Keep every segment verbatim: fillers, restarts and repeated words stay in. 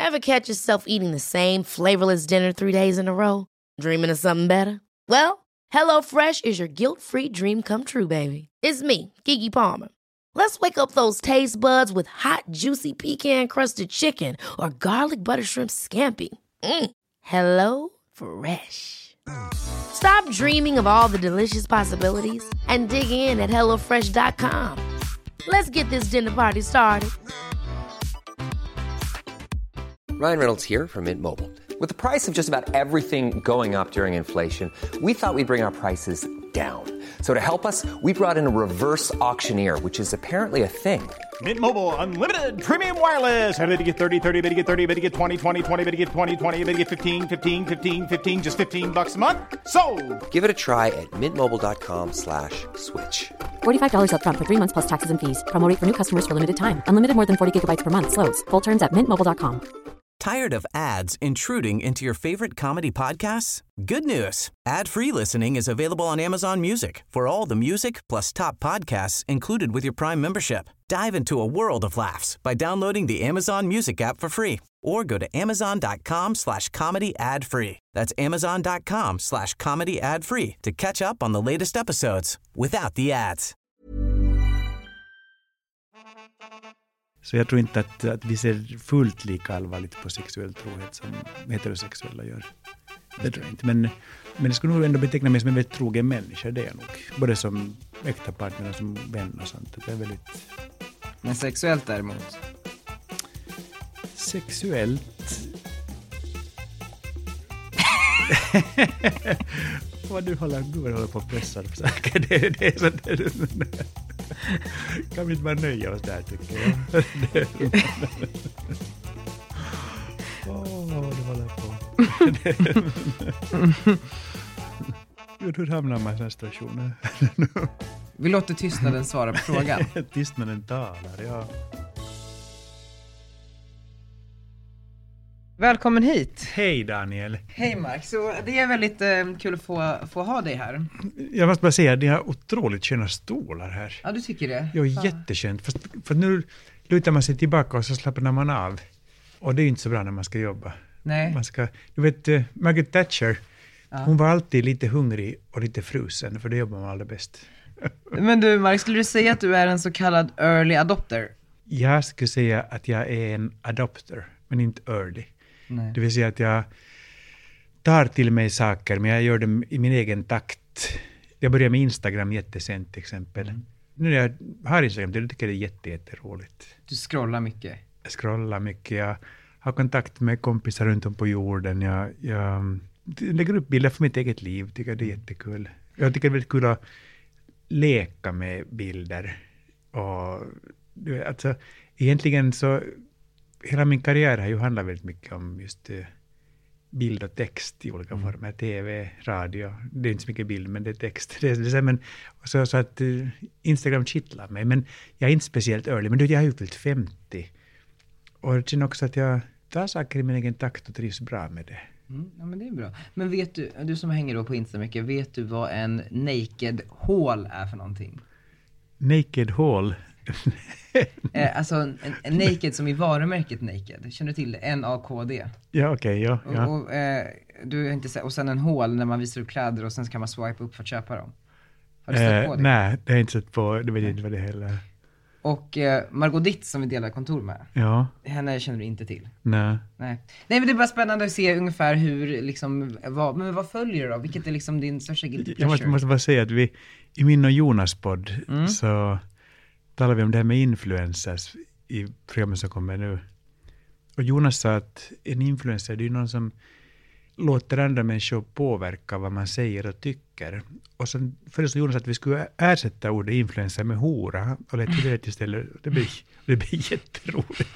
Ever catch yourself eating the same flavorless dinner three days in a row? Dreaming of something better? Well, HelloFresh is your guilt-free dream come true, baby. It's me, Keke Palmer. Let's wake up those taste buds with hot, juicy pecan-crusted chicken or garlic butter shrimp scampi. Mm. Hello Fresh. Stop dreaming of all the delicious possibilities and dig in at hello fresh dot com. Let's get this dinner party started. Ryan Reynolds here from Mint Mobile. With the price of just about everything going up during inflation, we thought we'd bring our prices down. So to help us, we brought in a reverse auctioneer, which is apparently a thing. Mint Mobile Unlimited Premium Wireless. How to get thirty, thirty, how to get thirty, how to get twenty, twenty, twenty, how to get twenty, twenty, how to get fifteen, fifteen, fifteen, fifteen, just fifteen bucks a month? Sold! Give it a try at mintmobile.com slash switch. forty-five dollars up front for three months plus taxes and fees. Promo rate for new customers for limited time. Unlimited more than forty gigabytes per month. Slows full terms at mint mobile dot com. Tired of ads intruding into your favorite comedy podcasts? Good news. Ad-free listening is available on Amazon Music for all the music plus top podcasts included with your Prime membership. Dive into a world of laughs by downloading the Amazon Music app for free or go to amazon.com slash comedy ad free. That's amazon.com slash comedy ad free to catch up on the latest episodes without the ads. Så jag tror inte att, att vi ser fullt lika allvarligt på sexuell trohet som heterosexuella gör. Det tror jag inte. Men, men det skulle nog ändå beteckna mig som en väldigt trogen människa. Det är jag nog. Både som äkta partner och som vän och sånt. Det är väldigt... Men sexuellt däremot? Sexuellt... Vad du håller, du håller på att pressa på saker. Det, det är sånt där... Kan vi inte bara nöja oss där, tycker jag. Åh, oh, du håller på. Hur hamnar man i sådana situationer? Vi låter tystnaden svara på frågan. Tystnaden talar, ja. Välkommen hit. Hej Daniel. Hej Mark, så det är väldigt eh, kul att få, få ha dig här. Jag måste bara säga att ni har otroligt sköna stolar här. Ja, du tycker det? Ja, jättekönt. För, för nu lutar man sig tillbaka och så slappnar man av. Och det är ju inte så bra när man ska jobba. Nej. Man ska, du vet, uh, Margaret Thatcher, ja. Hon var alltid lite hungrig och lite frusen, för det jobbar man allra bäst. Men du Mark, skulle du säga att du är en så kallad early adopter? Jag skulle säga att jag är en adopter, men inte early. Nej. Det vill säga att jag tar till mig saker, men jag gör dem i min egen takt. Jag börjar med Instagram jättesent till exempel. Mm. Nu när jag har Instagram, det tycker jag det är jätte, jätteroligt. Du scrollar mycket? Jag scrollar mycket. Jag har kontakt med kompisar runt om på jorden. Jag, jag lägger upp bilder för mitt eget liv. Tycker det är jättekul. Jag tycker det är väldigt kul att leka med bilder. Och, alltså, egentligen så... Hela min karriär har ju handlat väldigt mycket om just uh, bild och text i olika mm. former. T V, radio. Det är inte så mycket bild, men det är text. Det är, det är, men, så, så att uh, Instagram kittlar mig. Men jag är inte speciellt early. Men du, jag har ju fyllt femtio. Och jag känner också att jag tar saker i min egen takt och trivs bra med det. Mm, ja, men det är bra. Men vet du, du som hänger då på Insta mycket, vet du vad en naked haul är för någonting? Naked haul? eh, alltså en, en naked som i varumärket naked. Känner du till det? N A K D. Ja, okej, okay, ja. ja. Och, och, eh, du har inte sett, och sen en hål när man visar upp kläder och sen kan man swipa upp för att köpa dem. Har du sett eh, på det? Nej, det har jag inte sett på. Det vet jag inte vad det heller. Och eh, Margot Dietz som vi delar kontor med. Ja. Henne känner du inte till. Nej. Nej. Nej, men det är bara spännande att se ungefär hur liksom, vad, men vad följer du då? Vilket är liksom din största guilty pleasure? Jag måste, måste bara säga att vi, i min och Jonas podd mm. så talar vi om det här med influencers i programmet som kommer nu. Och Jonas sa att en influencer, det är någon som låter andra människor påverka vad man säger och tycker. Och sen föreslog Jonas att vi skulle ersätta ordet influencer med hora. Och lät till det istället. Det blir, det blir jätteroligt.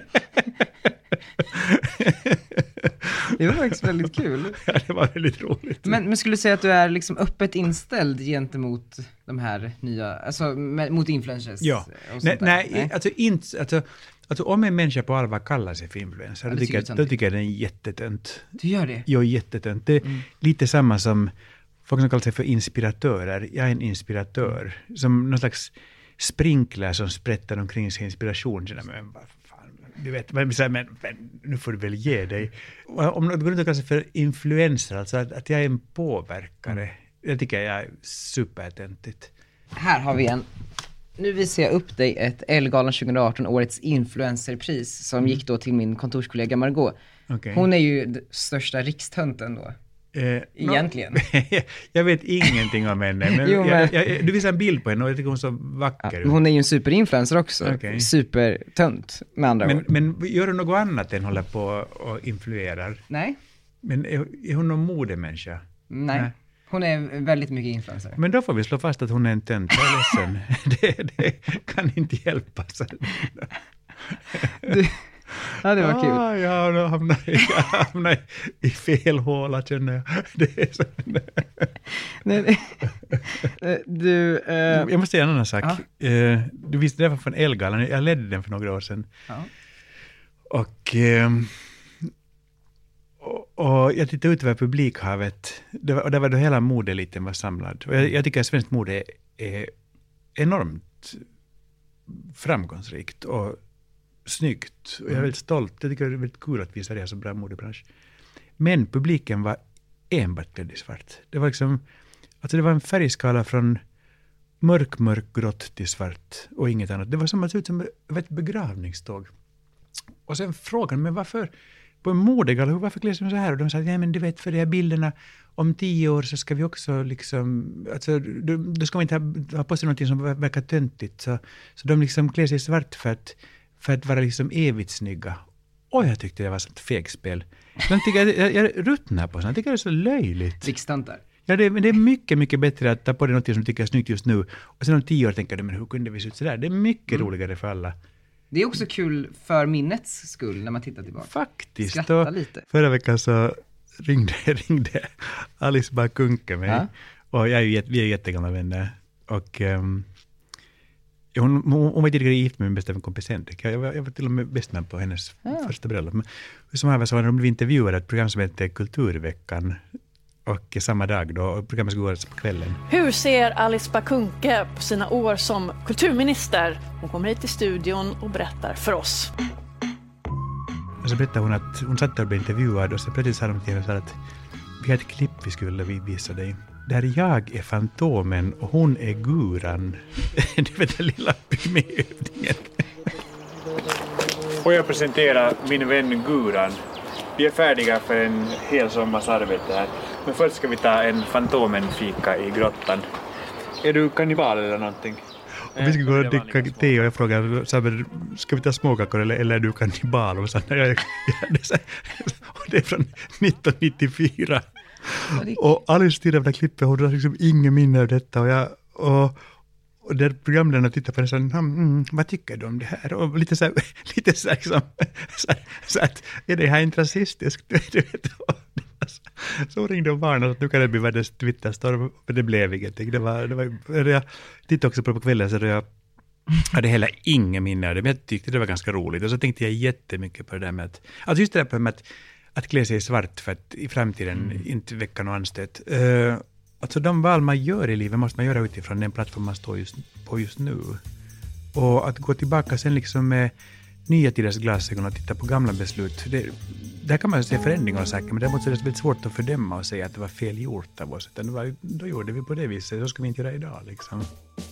Det var faktiskt väldigt kul. Ja, det var väldigt roligt. Men, men skulle du säga att du är liksom öppet inställd gentemot de här nya, alltså med, mot influencers? Ja, och nej, nej, nej, alltså inte, alltså, alltså om en människa på allvar kallar sig för influencer, ja, då, tycker jag, då tycker jag den är jättetönt. Du gör det? Jo, jättetönt. Det är mm. lite samma som folk som kallar sig för inspiratörer. Jag är en inspiratör. Som någon slags sprinkler som sprättar omkring sig inspiration. Men vad fan, du vet, men, men, men nu får du väl ge dig. Om du går runt och kallar sig för influencer, alltså att, att jag är en påverkare, mm. jag tycker jag är supertäntigt. Här har vi en. Nu visar jag upp dig ett Ellegalan tjugo arton, årets influencerpris, som mm. gick då till min kontorskollega Margot. Okay. Hon är ju den största rikstönten då. Eh, Egentligen. No, jag vet ingenting om henne. Men jo, men... Jag, jag, du visar en bild på henne och jag tycker hon är så vacker. Ja, hon är ju en superinfluencer också. Okay. Supertönt med andra men, ord. Men gör hon något annat än håller på och influerar? Nej. Men är, är hon någon modemänniska? Nej. Nej. Hon är väldigt mycket influencer. Men då får vi slå fast att hon är en tönt. Jag är ledsen. det, det kan inte hjälpas. du... Ja, det var ah, kul. Jag hamnar, jag hamnar i fel håla, känner jag. Det är så. Nej, du, uh... Jag måste säga en annan sak. Ah. Uh, du visste det var från Ellegalan. Jag ledde den för några år sedan. Ah. Och, uh, och, och jag tittade ut över publikhavet. Det var, och där var då hela modeliten var samlad. Och jag, jag tycker att svenskt mode är enormt framgångsrikt och snyggt. Och jag är väldigt stolt. Jag tycker det är väldigt kul att vi är så bra modebransch. Men publiken var enbart klädd i svart. Det var liksom, alltså det var en färgskala från mörk, mörk, grått till svart och inget annat. Det var som att se ut som ett begravningståg. Och sen frågade mig varför på en modegala, varför klär sig så här? Och de sa, nej men du vet, för de här bilderna om tio år så ska vi också liksom, alltså du, du ska inte ha, ha på sig någonting som verkar töntigt. Så, så de liksom klär sig i svart för att för att vara liksom evigt snygga. Och jag tyckte det var sånt fegspel. Jag, tycker, jag, jag ruttnar på sånt. Jag tycker det är så löjligt. Riksstantar. Ja, det, det är mycket, mycket bättre att ta på det något som du tycker är snyggt just nu. Och sen om tio år tänker du, men hur kunde vi se ut sådär? Det är mycket mm. roligare för alla. Det är också kul för minnets skull när man tittar tillbaka. Faktiskt. Skratta lite. Förra veckan så ringde, ringde Alice Bakunke mig. Ja. Och jag är ju, vi är jättegamla vänner. Och... Um, Hon, hon, hon var tidigare gift med min bästa kompis Henrik. Jag, jag, jag var till och med bästman på hennes ja. första bröllop. Men som här så var de intervjuade ett program som heter Kulturveckan. Och samma dag då, och programmet skulle gå på kvällen. Hur ser Alice Bakunke på sina år som kulturminister? Hon kommer hit till studion och berättar för oss. Och så berättade hon att hon satt där och blev intervjuad. Och så plötsligt sa de till henne att vi har ett klipp vi skulle visa dig. Där jag är Fantomen och hon är Guran. Du vet den lilla pygméövningen. Får jag presentera min vän Guran. Vi är färdiga för en hel sommars arbete här. Men först ska vi ta en Fantomen-fika i grottan. Är du kannibal eller någonting? Och vi ska gå och dricka te och jag frågar, ska vi ta småkakor eller, eller är du kannibal? Och, så, jag, jag, det, och det är från nittonhundranittiofyra. Och Alice tittar på det klippet, hon har liksom ingen minne av detta. Och, jag, och, och där programledarna tittar på det så mm, vad tycker du om det här? Och lite så här, lite så här, liksom, så, så att, är det här inte rasistiskt? Du vet, så ringde hon barnen att nu kan det bli världens Twitterstorm, men det blev ingenting. Det var, det var, jag tittade också på på kvällen så jag hade heller ingen minne av det, men jag tyckte det var ganska roligt. Och så tänkte jag jättemycket på det där med att, alltså just det där med att att klä sig i svart för att i framtiden mm. inte väcka något anstöt. Uh, alltså de val man gör i livet måste man göra utifrån den plattform man står just, på just nu. Och att gå tillbaka sen liksom med nya tiders glasögon och titta på gamla beslut. Det, där kan man ju se förändringar och saker, men däremot är det väldigt svårt att fördöma och säga att det var fel gjort av oss. Utan det var, då gjorde vi på det viset, så ska vi inte göra idag liksom.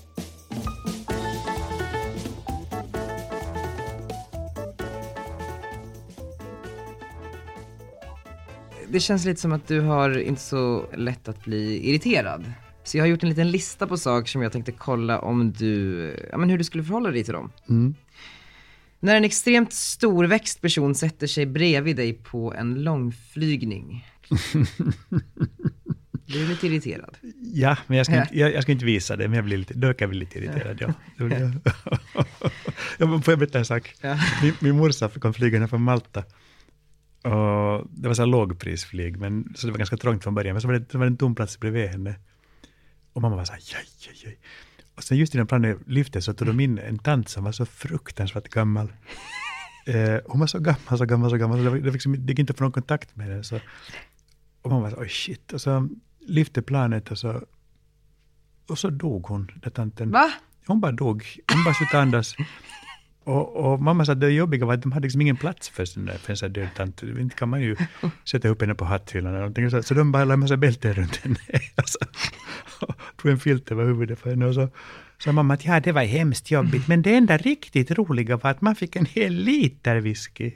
Det känns lite som att du har inte så lätt att bli irriterad. Så jag har gjort en liten lista på saker som jag tänkte kolla om du, ja, men hur du skulle förhålla dig till dem. Mm. När en extremt storväxt person sätter sig bredvid dig på en långflygning. Du är lite irriterad. Ja, men jag ska, ja. inte, jag, jag ska inte visa det, men jag blir lite, då kan jag bli lite irriterad. Ja. Ja. Får jag berätta en sak? Ja. Min, min morsa kom flygande från Malta. Och det var så här lågprisflyg, men så det var ganska trångt från början. Men så var det, det var en tom plats bredvid henne. Och mamma var så här, jaj, jaj, jaj. Och sen just i den planen lyfte så tog de in en tant som var så fruktansvärt gammal. Eh, hon var så gammal, så gammal, så gammal. Så det, var, det, liksom, det gick inte att få någon kontakt med henne. Så, och mamma var så oj shit. Och så lyfte planet och så, och så dog hon, den tanten. Va? Hon bara dog. Hon bara slutade andas. Och, och mamma sa att det jobbiga var att de hade liksom ingen plats för sån där, för en sån där död tant. Inte kan man ju sätta upp henne på hatthyllan eller någonting. Så, så de bara la en massa bälten runt henne. Alltså, tog en filt över huvudet för henne och så sa mamma att ja, det var hemskt jobbigt. Men det enda riktigt roliga var att man fick en hel liter whisky.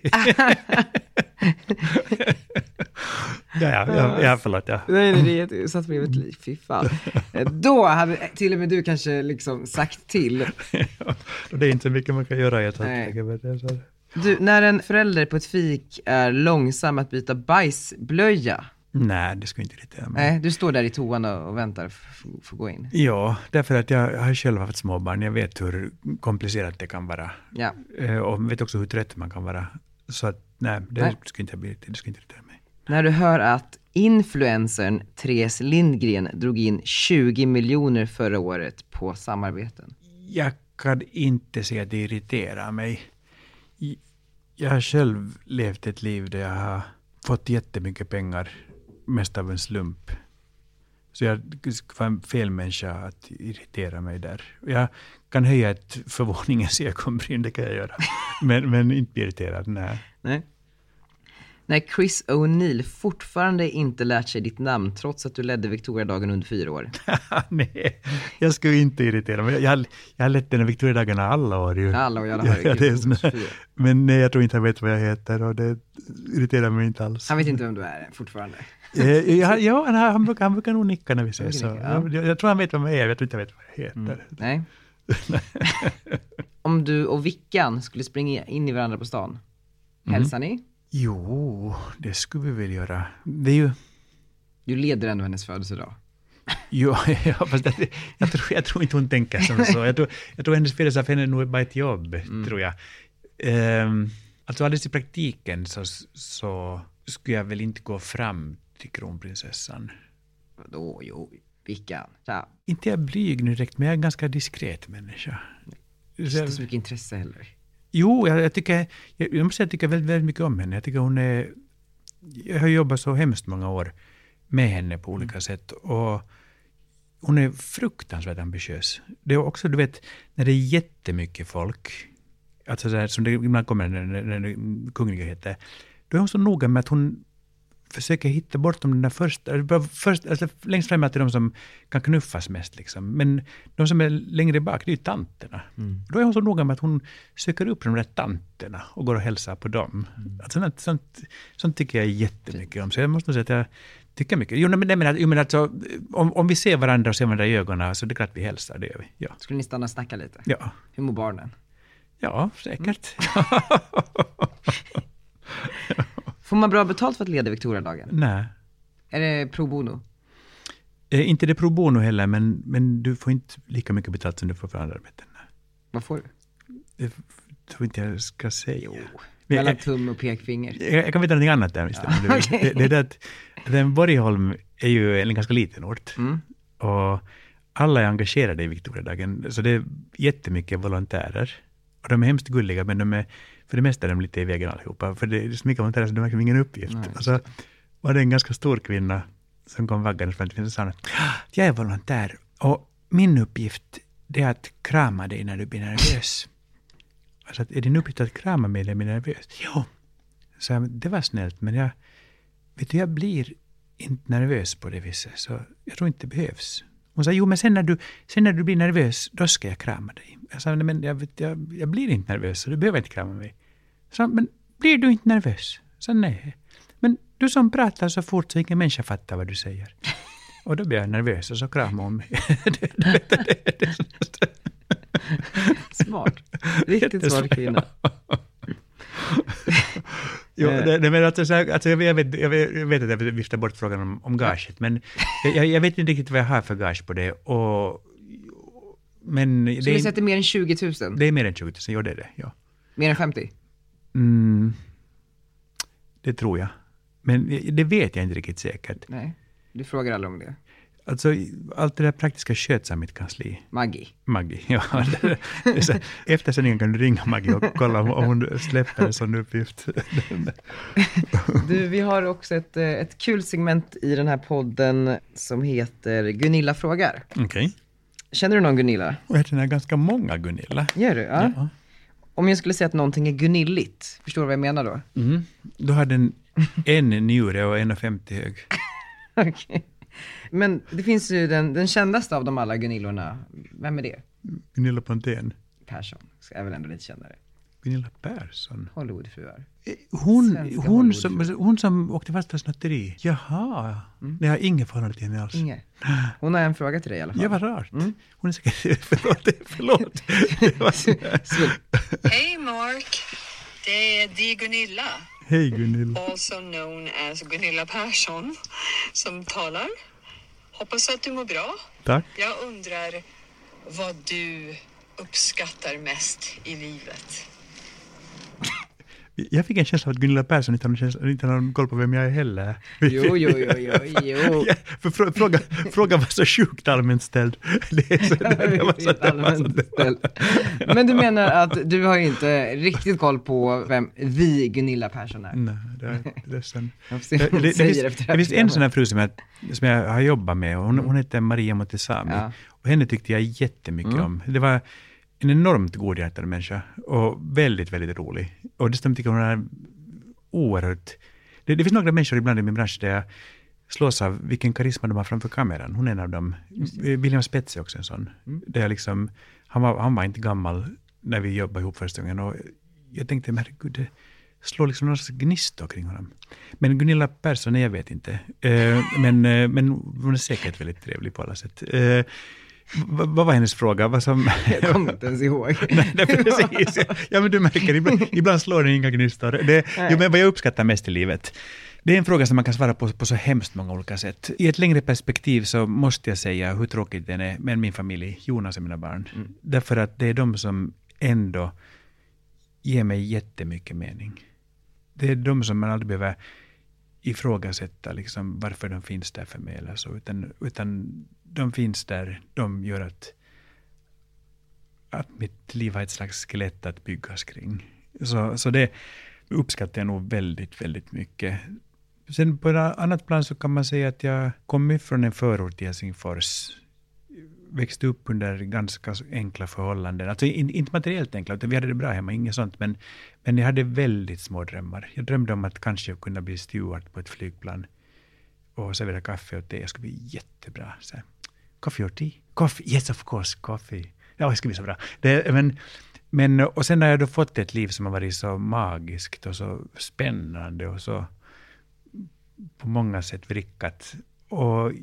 Ja, ja, ja, ja, förlåt. Ja. Nej, nej, det satt mig ett liv, fy fan. Då hade till och med du kanske liksom sagt till. Ja, det är inte så mycket man kan göra i ett läge. Du, när en förälder på ett fik är långsam att byta bajsblöja. Nej, det ska inte irritera mig. Nej, du står där i toan och väntar för att gå in. Ja, därför att jag har själv haft småbarn. Jag vet hur komplicerat det kan vara. Ja. Och vet också hur trött man kan vara. Så att nej, det nej. ska inte bli, det ska inte irritera mig. När du hör att influencern Therese Lindgren drog in tjugo miljoner förra året på samarbeten. Jag kan inte säga att det irriterar mig. Jag har själv levt ett liv där jag har fått jättemycket pengar, mest av en slump. Så jag var en fel människa att irritera mig där. Jag kan höja ett förvåningens ögonbryn, det kan jag göra. Men, men inte bli irriterad, nej. Nej. När Chris O'Neill fortfarande inte lärt sig ditt namn trots att du ledde Victoriadagen under fyra år. Nej, jag skulle inte irritera mig. Jag har, jag har lett den Victoriadagen alla år. Ju. Alla år, alla år. Ja, det är såna, men nej, jag tror inte han vet vad jag heter och det irriterar mig inte alls. Han vet inte vem du är fortfarande. ja, ja han, han, brukar, han brukar nog nicka när vi ses. Så. Ja. Jag, jag tror han vet vad jag är, jag tror inte jag vet vad jag heter. Mm. Nej. Om du och Vickan skulle springa in i varandra på stan, hälsar mm. ni? Jo, det skulle vi väl göra. Det är ju... Du leder ändå hennes födelsedag. Jo, ja, fast det, jag, tror, jag tror inte hon tänker som så. Jag tror, jag tror hennes födelsedag för henne nog är bara ett jobb, mm. tror jag. Um, alltså alldeles i praktiken så, så skulle jag väl inte gå fram till kronprinsessan. Vadå, jo, Vickan. Ja. Inte jag blyg nu direkt, men jag är en ganska diskret människa. Inte så mycket intresse heller. Jo, jag, jag tycker jag, jag måste säga, jag tycker väldigt, väldigt mycket om henne. Jag tycker hon är... Jag har jobbat så hemskt många år med henne på olika mm. sätt. Och hon är fruktansvärt ambitiös. Det är också, du vet, när det är jättemycket folk, alltså så här, som det ibland kommer när, när, när kungliga heter, då är hon så noga med att hon försöker hitta bortom den där första, först, alltså längst fram till de som kan knuffas mest liksom. Men de som är längre bak, det är ju tanterna. Mm. Då är hon så noga med att hon söker upp de där tanterna och går och hälsar på dem. Mm. Alltså, sånt, sånt, sånt tycker jag jättemycket om. Så jag måste nog säga att jag tycker mycket. Jo, men, men, men alltså, om, om vi ser varandra och ser varandra i ögonen så det är klart vi hälsar, det gör vi. Ja. Skulle ni stanna och snacka lite? Ja. Hur mår barnen? Ja, säkert. Mm. Får man bra betalt för att leda Victoriadagen? Nej. Är det pro bono? Eh, inte det pro bono heller, men, men du får inte lika mycket betalt som du får för andra arbeten. Vad får du? Det tror inte jag ska säga. Jo, mellan tum och pekfinger. Jag, jag kan veta någonting annat där. Ja. Okay. Det, det är det att den Borgholm är ju en ganska liten ort. Mm. Och alla är engagerade i Victoriadagen. Så det är jättemycket volontärer. Och de är hemskt gulliga, men de är, för det mesta är de lite i vägen allihopa. För det är så mycket volontärer så de har verkligen ingen uppgift. Nej, och så var det en ganska stor kvinna som kom vaggande fram till mig och sa att jag är volontär. Och min uppgift är att krama dig när du blir nervös. Alltså, är din uppgift att krama mig när jag blir nervös? Jo. Så jag, det var snällt, men jag, vet du, jag blir inte nervös på det viset. Så jag tror inte det behövs. Hon sa, jo men sen när du, sen när du blir nervös, då ska jag krama dig. Jag sa, men jag, vet, jag, jag blir inte nervös, så du behöver inte krama mig. Jag sa, men blir du inte nervös? Jag sa, nej. Men du som pratar så fort så ingen människa fattar vad du säger. Och då blir jag nervös och så kramar hon mig. det, det, det, det, det. Smart. Riktigt smart kvinna. Jo, det, det, men alltså, alltså, jag, vet, jag vet att jag viftar bort frågan om, om gaget, men jag, jag vet inte riktigt vad jag har för gage på det. Och, men så det, vi sätter mer än tjugo tusen? Det är mer än tjugo tusen, jo det är det. Ja. Mer än femtio? Mm, det tror jag. Men det vet jag inte riktigt säkert. Nej, du frågar aldrig om det. Alltså, allt det där praktiska sköts av mitt kansli. Maggie. Maggie, ja. Efter sändningen kan du ringa Maggie och kolla om hon släpper en sån uppgift. Du, vi har också ett, ett kul segment i den här podden som heter Gunilla frågar. Okej. Okay. Känner du någon Gunilla? Jag känner ganska många Gunilla. Gör du? Ja. Ja. Om jag skulle säga att någonting är gunilligt, förstår du vad jag menar då? Mm. Då har den en njure och en komma femtio hög. Okej. Okay. Men det finns ju den, den kändaste av de alla Gunillorna. Vem är det? Gunilla Pontén. Persson, så är väl ändå lite kändare. Gunilla Persson? Hollywoodfruar. Hon, hon, som, hon som åkte fast för snatteri. Jaha, mm. Jag har ingen förhållande till henne alls. Inge. Hon har en fråga till dig i alla fall. Ja, vad rart. Mm. Hon är säkert, förlåt, förlåt. Hej Mark, det är Di Gunilla. Hej Gunilla. Also known as Gunilla Persson som talar. Hoppas att du mår bra. Tack. Jag undrar vad du uppskattar mest i livet. Jag fick en känsla av att Gunilla Persson inte har, inte har någon koll på vem jag är heller. Jo, jo, jo, jo, jo. Ja, för frå, fråga, fråga var så sjukt allmänt ställd. Det är så, det, det var så, det var så, det var. Men du menar att du har inte riktigt koll på vem vi Gunilla Persson är? Nej, det är, det är sen. Det, det, det, finns, det finns en sån här fru som jag, som jag har jobbat med. Hon, hon heter Maria Montesami. Ja. Och henne tyckte jag jättemycket mm. om. Det var en enormt godhjärtad människa och väldigt, väldigt rolig. Och dessutom tycker hon är oerhört... Det, det finns några människor ibland i min bransch där jag slås av vilken karisma de har framför kameran. Hon är en av dem. William Spets är också en sån. Mm. Där jag liksom, han, var, han var inte gammal när vi jobbade ihop första gången. Och jag tänkte, men herregud, det slår liksom någon slags gnista kring honom. Men Gunilla Persson, jag vet inte. Uh, men, uh, men hon är säkert väldigt trevlig på alla sätt. Uh, Vad va var hennes fråga? Vad som... Jag kommer inte ens ihåg. Nej, det är precis. Ja, men du märker, ibland, ibland slår det inga gnistor. Det, jo, men vad jag uppskattar mest i livet, det är en fråga som man kan svara på på så hemskt många olika sätt. I ett längre perspektiv så måste jag säga hur tråkigt den är med min familj, Jonas och mina barn. Mm. Därför att det är de som ändå ger mig jättemycket mening. Det är de som man aldrig behöver ifrågasätta liksom, varför de finns där för mig eller så. Utan, utan de finns där, de gör att, att mitt liv har ett slags skelett att byggas kring. Så, så det uppskattar jag nog väldigt, väldigt mycket. Sen på ett annat plan så kan man säga att jag kom från en förort i Helsingfors. Växte upp under ganska enkla förhållanden. Alltså inte materiellt enkla, utan vi hade det bra hemma, inget sånt. Men, men jag hade väldigt små drömmar. Jag drömde om att kanske kunna bli steward på ett flygplan och servera kaffe och te. Jag skulle bli jättebra. Så här, coffee or tea? Coffee, yes of course, coffee. Ja, det skulle bli så bra. Det, men, men, och sen har jag då fått ett liv som har varit så magiskt och så spännande och så på många sätt vrickat. Och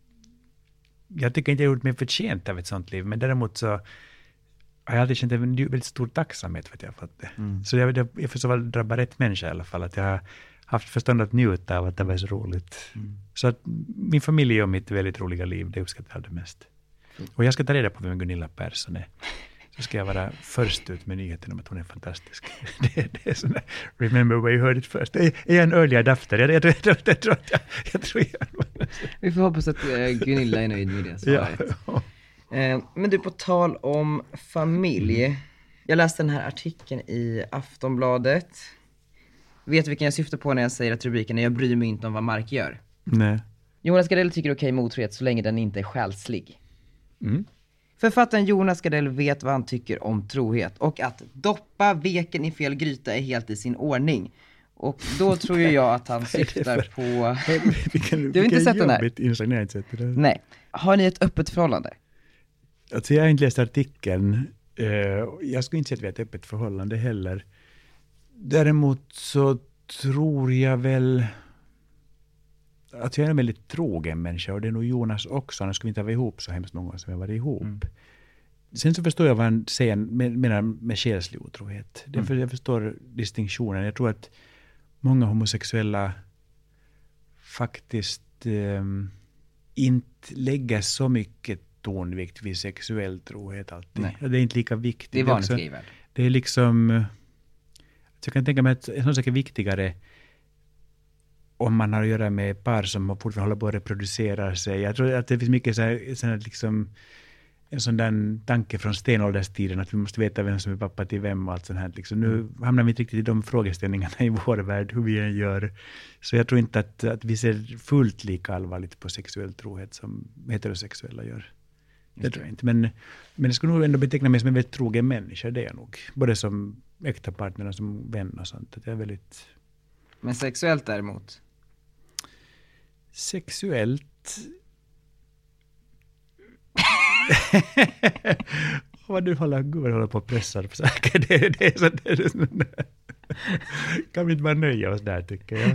jag tycker inte jag har gjort mig förtjänt av ett sånt liv, men däremot så har jag alltid känt en väldigt stor tacksamhet för att jag har fått det. Mm. Så jag, jag, jag får så väl drabba rätt människa i alla fall, att jag har haft förstånd att njuta av att det var så roligt. Mm. Så att min familj och mitt väldigt roliga liv, det uppskattar jag det mest. Mm. Och jag ska ta reda på vem Gunilla Persson är. Så ska jag vara först ut med nyheten om att hon är fantastisk. det, det är sån där, remember where you heard it first. Är jag en early adapter? Jag, jag, jag, jag, jag, jag tror att jag, jag, tror jag Vi får hoppas att uh, Gunilla är nöjd med det svaret. Ja. Uh, men du, på tal om familj. Mm. Jag läste den här artikeln i Aftonbladet. Vet du vilken jag syftar på när jag säger att rubriken är "Jag bryr mig inte om vad Mark gör"? Nej. Jonas Gardell tycker okej med otrohet så länge den inte är själslig. Mm. Författaren Jonas Gardell vet vad han tycker om trohet och att doppa veken i fel gryta är helt i sin ordning. Och då tror ju jag att han syftar på... vilken, du har inte sett den här? Inslag, inte sett det. Nej. Har ni ett öppet förhållande? Alltså jag har inte läst artikeln. Jag skulle inte säga att vi har ett öppet förhållande heller. Däremot så tror jag väl att jag är en väldigt trogen människa, och det är nog Jonas också. Annars skulle vi inte vara ihop så hemskt många som vi har varit ihop. Mm. Sen så förstår jag vad han säger med, menar med själslig otrohet. Mm. Därför jag förstår distinktionen. Jag tror att många homosexuella faktiskt eh, inte lägger så mycket tonvikt vid sexuell trohet alltid. Nej. Det är inte lika viktigt. Det är vanligt skrivet. Det är liksom... Jag kan tänka mig att en sån sak är viktigare om man har att göra med par som fortfarande håller på att reproducera sig. Jag tror att det finns mycket så här, så här liksom, en sån där tanke från stenålderstiden att vi måste veta vem som är pappa till vem och allt sånt här. Liksom. Nu hamnar vi inte riktigt i de frågeställningarna i vår värld, hur vi än gör. Så jag tror inte att, att vi ser fullt lika allvarligt på sexuell trohet som heterosexuella gör. Det tror jag inte. Men, men det skulle nog ändå beteckna mig som en väldigt trogen människa. Det är jag nog. Både som äkta partner och som vän och sånt. Att jag är väldigt... Men sexuellt däremot? Sexuellt... Vad du håller, gud, håller på att pressa på saker. Det, det är så, det är så, kan vi inte bara nöja oss där, tycker jag.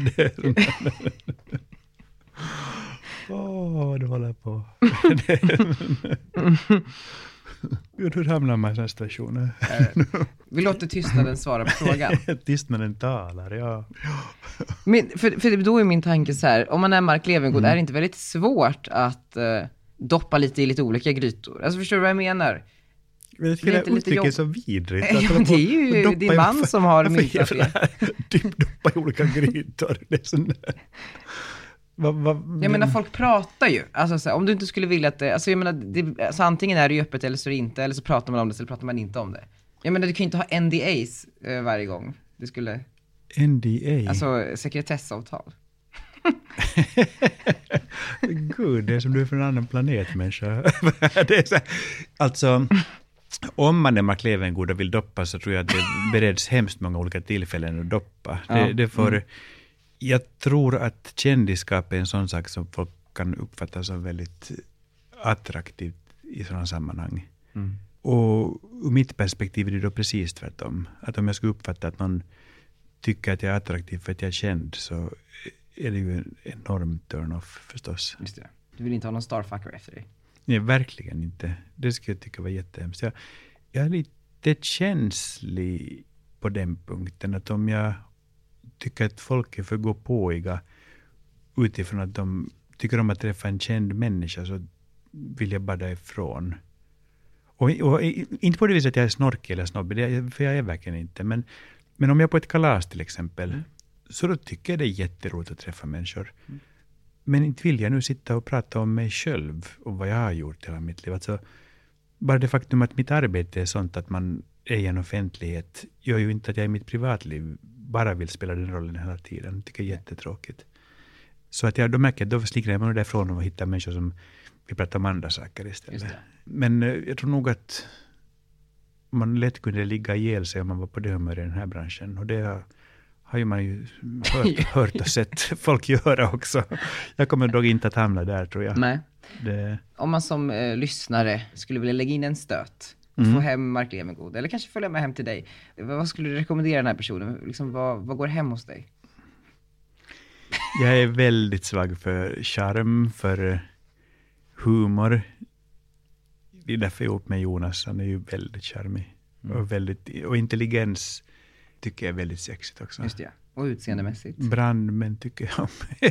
Åh, oh, du håller på. Gud, hur hamnar man i sådana situationer? Vi låter tystnaden svara på frågan. Tystnaden talar, ja. Men, för, för då är min tanke så här, om man är Mark Levengood, mm. är det inte väldigt svårt att uh, doppa lite i lite olika grytor? Alltså, förstår du vad jag menar? Men jag tycker det, det uttrycket är så vidrigt. Ja, det är ju din man som har myntat det. Doppa i olika grytor. Det är sån där. Va, va, jag menar, folk pratar ju. Alltså, så här, om du inte skulle vilja att det... Alltså, jag menar, det, alltså, antingen är det ju öppet eller så är det inte. Eller så pratar man om det eller pratar man inte om det. Jag menar, du kan ju inte ha N D As eh, varje gång. Du skulle... N D A? Alltså, sekretessavtal. Gud, det är som du är från en annan planet, människa. Det är så här, alltså... Om man är Mark Levengood och vill doppa så tror jag att det bereds hemskt många olika tillfällen att doppa. Ja. Det, det får, mm. Jag tror att kändisskap är en sån sak som folk kan uppfatta som väldigt attraktivt i sådana sammanhang. Mm. Och ur mitt perspektiv är det då precis tvärtom. Att om jag skulle uppfatta att någon tycker att jag är attraktiv för att jag är känd, så är det ju en enorm turn-off förstås. Just det. Du vill inte ha någon starfucker efter dig? Nej, verkligen inte. Det skulle jag tycka var jättehemskt. Jag, jag är lite känslig på den punkten. Att om jag tycker att folk är för gåpåiga utifrån att de tycker om att träffa en känd människa, så vill jag bara ifrån. Och, och inte på det viset att jag är snorkig eller snobbig, för jag är verkligen inte. Men, men om jag är på ett kalas till exempel, mm. så då tycker jag det är jätteroligt att träffa människor. Mm. Men inte vill jag nu sitta och prata om mig själv och vad jag har gjort hela mitt liv. Alltså, bara det faktum att mitt arbete är sånt att man är i en offentlighet gör ju inte att jag i mitt privatliv bara vill spela den rollen hela tiden. Det tycker jag är jättetråkigt. Så att jag då märker att då slickar jag mig därifrån och hittar människor som vi pratar om andra saker istället. Men jag tror nog att man lätt kunde ligga ihjäl sig om man var på det humör i den här branschen. Och det har har ju man ju hört, hört och sett folk göra också. Jag kommer dock inte att hamna där, tror jag. Nej. Det... Om man som eh, lyssnare skulle vilja lägga in en stöt och mm. få hem Mark Levengood, eller kanske följa med hem till dig, vad skulle du rekommendera den här personen? Liksom, vad, vad går hem hos dig? Jag är väldigt svag för charm, för humor. Det är därför jag är ihop med Jonas. Han är ju väldigt charmig. Mm. Och, väldigt, och intelligens tycker jag är väldigt sexigt också. Just det, och utseendemässigt. Brandmän tycker jag om.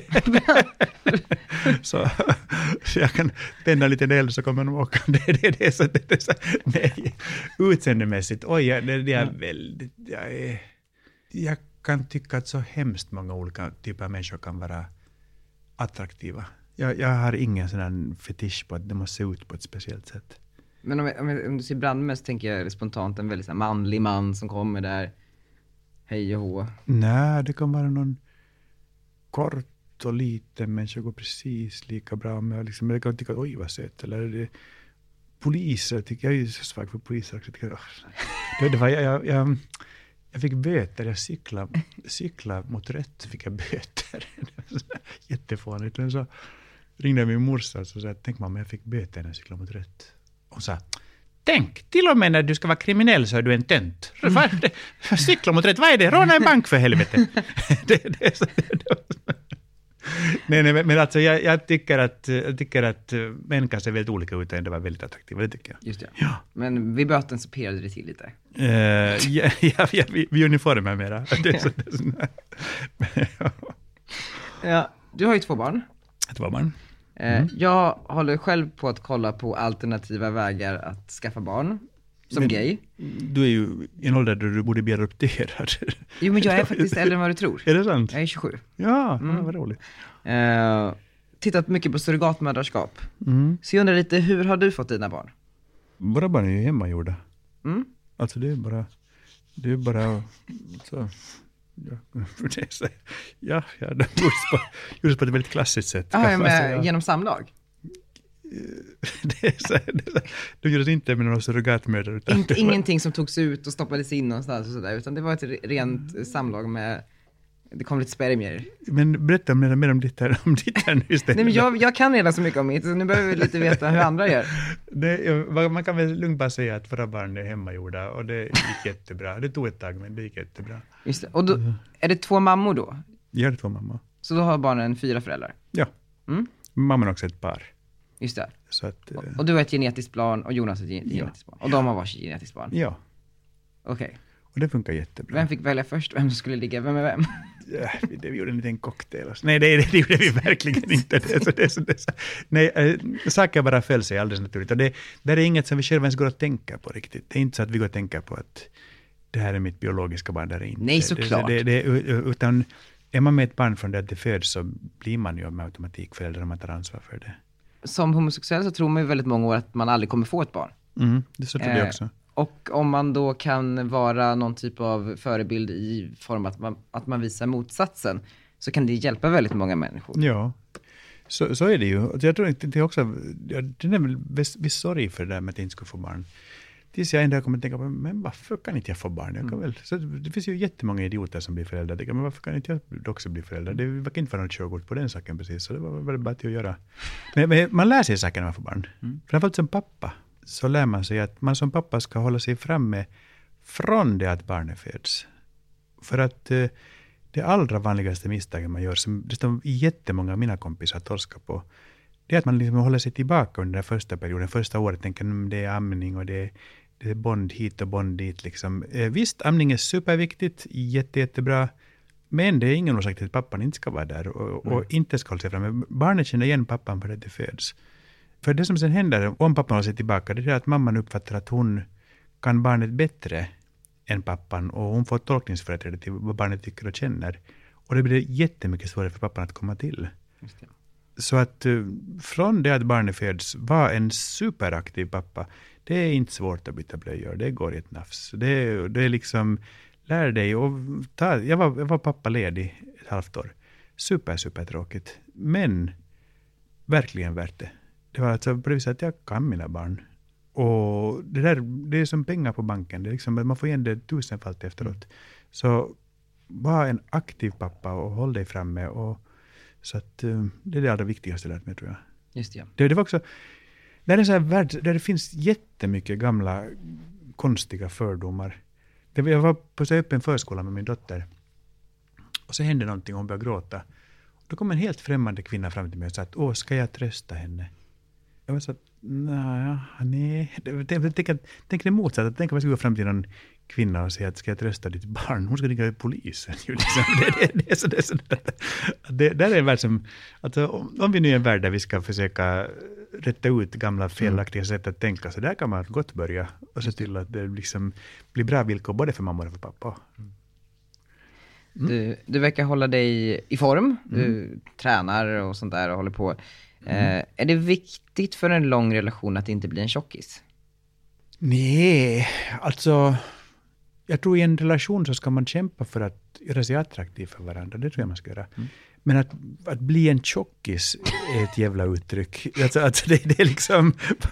så, så jag kan tända lite eld så kommer de åka. Det, det, det, är så, det, det är så, nej, utseendemässigt. Oj, det, det är mm. väldigt... Jag, är, jag kan tycka att så hemskt många olika typer av människor kan vara attraktiva. Jag, jag har ingen sån här fetisch på att det måste se ut på ett speciellt sätt. Men om, om, om du ser brandmän så tänker jag spontant en väldigt så här manlig man som kommer där. Hej och hå. Nej, det kan vara någon kort och liten människa går precis lika bra med. Liksom, jag kan tycka, oj vad söt. Eller det, poliser, tycker jag är så svag för poliser också. Tycker, det, det var, jag, jag, jag, jag fick böter, jag cyklade, cyklade mot rätt, fick jag böter. Jättefånigt. Men så ringde min morsa och sa, tänk mamma, jag fick böter när jag cyklade mot rätt. Och sa, tänk, till och med när du ska vara kriminell så är du en tönt. Mm. Cykla mot rätt, vad är det? Råna en bank för helvete. det, det är så, det, det. Nej, nej, men alltså jag, jag, tycker att, jag tycker att män kan se väldigt olika ut och ändå var väldigt attraktiva, det tycker jag. Just det. Ja. Men vid böten så perade det till lite. Uh, ja, ja, ja, vi, vi uniformar mera. Det är så, det är så, ja. Ja, du har ju två barn. Två barn. Mm. Jag håller själv på att kolla på alternativa vägar att skaffa barn som men, gay. Du är ju i en ålder där du borde bli adopterad. Jo, men jag är faktiskt äldre än vad du tror. Är det sant? Jag är tjugosju. Ja, mm. det var roligt. Uh, tittat mycket på surrogatmödraskap. Mm. Så jag undrar lite, hur har du fått dina barn? Våra barn är ju hemmagjorda. Mm. Alltså det är bara... Det är bara... Så... Ja, för det så, ja, ja, det gjordes på, gjordes på ett väldigt klassiskt sätt. Ah, ja, men, genom samlag? det är så, det är så, de gjorde inte med några surrogatmödrar. Inte, ingenting som togs ut och stoppades in någonstans och sådär, utan det var ett rent samlag med, det kom lite spermier. Men berätta mer, mer om ditt här, om ditt här nu istället. Nej, men jag, jag kan redan så mycket om mitt, så nu behöver vi lite veta hur andra gör. Det, man kan väl lugnt bara säga att våra barn är hemmagjorda och det gick jättebra. Det tog ett tag, men det gick jättebra. Just det. Och då, är det två mammor då? Ja, det är två mammor. Så då har barnen fyra föräldrar? Ja. Mm. Mamman har också ett par. Just det. Så att, och, och du har ett genetiskt barn och Jonas ett genetiskt ja. barn. Och de har varsitt genetiskt barn? Ja. Okej. Okay. Och det funkar jättebra. Vem fick välja först? Vem som skulle ligga? Vem är vem? Ja, vi, vi gjorde en liten cocktail. Nej, det, det, det gjorde vi verkligen inte. Det, så, det, så, det, så. Nej, äh, saker bara föll sig alldeles naturligt. Och det, det är inget som vi själva ens går att tänka på riktigt. Det är inte så att vi går att tänka på att det här är mitt biologiska barn. Det är inte. Nej, såklart. Det, det, det, utan är man med ett barn från det att det föds så blir man ju med automatik förälder om man tar ansvar för det. Som homosexuell så tror man ju väldigt många år att man aldrig kommer få ett barn. Mm, det så tror jag eh, också. Och om man då kan vara någon typ av förebild i form att man, att man visar motsatsen, så kan det hjälpa väldigt många människor. Ja, så, så är det ju. Jag tror inte det är också, det är väl viss sorg för det där med att jag inte skulle få barn. Tills jag ändå kommer att tänka på, men varför kan inte jag få barn? Jag kan väl, så det finns ju jättemånga idioter som blir föräldrar. Men varför kan inte jag också bli förälder? Det verkar inte vara något körkort på den saken precis. Så det var väl bara till att göra. Men, men man lär sig saker när man får barn. Mm. Framförallt som pappa. Så lär man sig att man som pappa ska hålla sig framme från det att barnet föds. För att eh, det allra vanligaste misstaget man gör, som dessutom jättemånga av mina kompisar torskar på, det är att man liksom håller sig tillbaka under den första perioden. Första året tänker man det är amning och det är, det är bond hit och bond dit. Liksom. Eh, visst, amning är superviktigt, jätte, jättebra. Men det är ingen orsak till att pappan inte ska vara där och, och inte ska hålla sig framme. Barnet känner igen pappan för att det föds. För det som sen händer om pappan håller sig tillbaka, det är att mamman uppfattar att hon kan barnet bättre än pappan och hon får tolkningsföreträde till vad barnet tycker och känner. Och det blir jättemycket svårare för pappan att komma till. Just det. Så att från det att barnet föds, var en superaktiv pappa. Det är inte svårt att byta blöjor, det går i ett nafs. Det, det är liksom, lär dig och ta, jag var, jag var pappa ledig ett halvt år. Super, super tråkigt. Men verkligen värt det. Det var alltså på det viset att jag kan mina barn. Och det där, det är som pengar på banken. Det är liksom, man får igen det tusenfalt efteråt. Mm. Så var en aktiv pappa och håll dig framme. Och, så att, det är det allra viktigaste lärt mig, tror jag. Just det. Det, det var också, det är en sån här värld där det finns jättemycket gamla konstiga fördomar. Det, jag var på så öppen förskola med min dotter. Och så hände någonting och hon började gråta. Då kom en helt främmande kvinna fram till mig och sa att åh, ska jag trösta henne? Jag var så att, nej, nej. Tänk, tänk det motsatt. Tänk att man ska gå fram till någon kvinna och säga att ska jag trösta ditt barn? Hon ska ringa polisen. det, det, det, är så, det, är så, det, det är en värld som, alltså, om vi nu är en värld där vi ska försöka rätta ut gamla felaktiga mm. sätt att tänka, så där kan man gott börja och se till att det liksom blir bra villkor både för mamma och för pappa. Mm. Du, du verkar hålla dig i form. Du mm. tränar och sånt där och håller på. Mm. Eh, är det viktigt för en lång relation att det inte blir en tjockis? Nej, alltså jag tror i en relation så ska man kämpa för att göra sig attraktiv för varandra. Det tror jag man ska göra. Mm. Men att, att bli en tjockis är ett jävla uttryck. Alltså, alltså det, det är liksom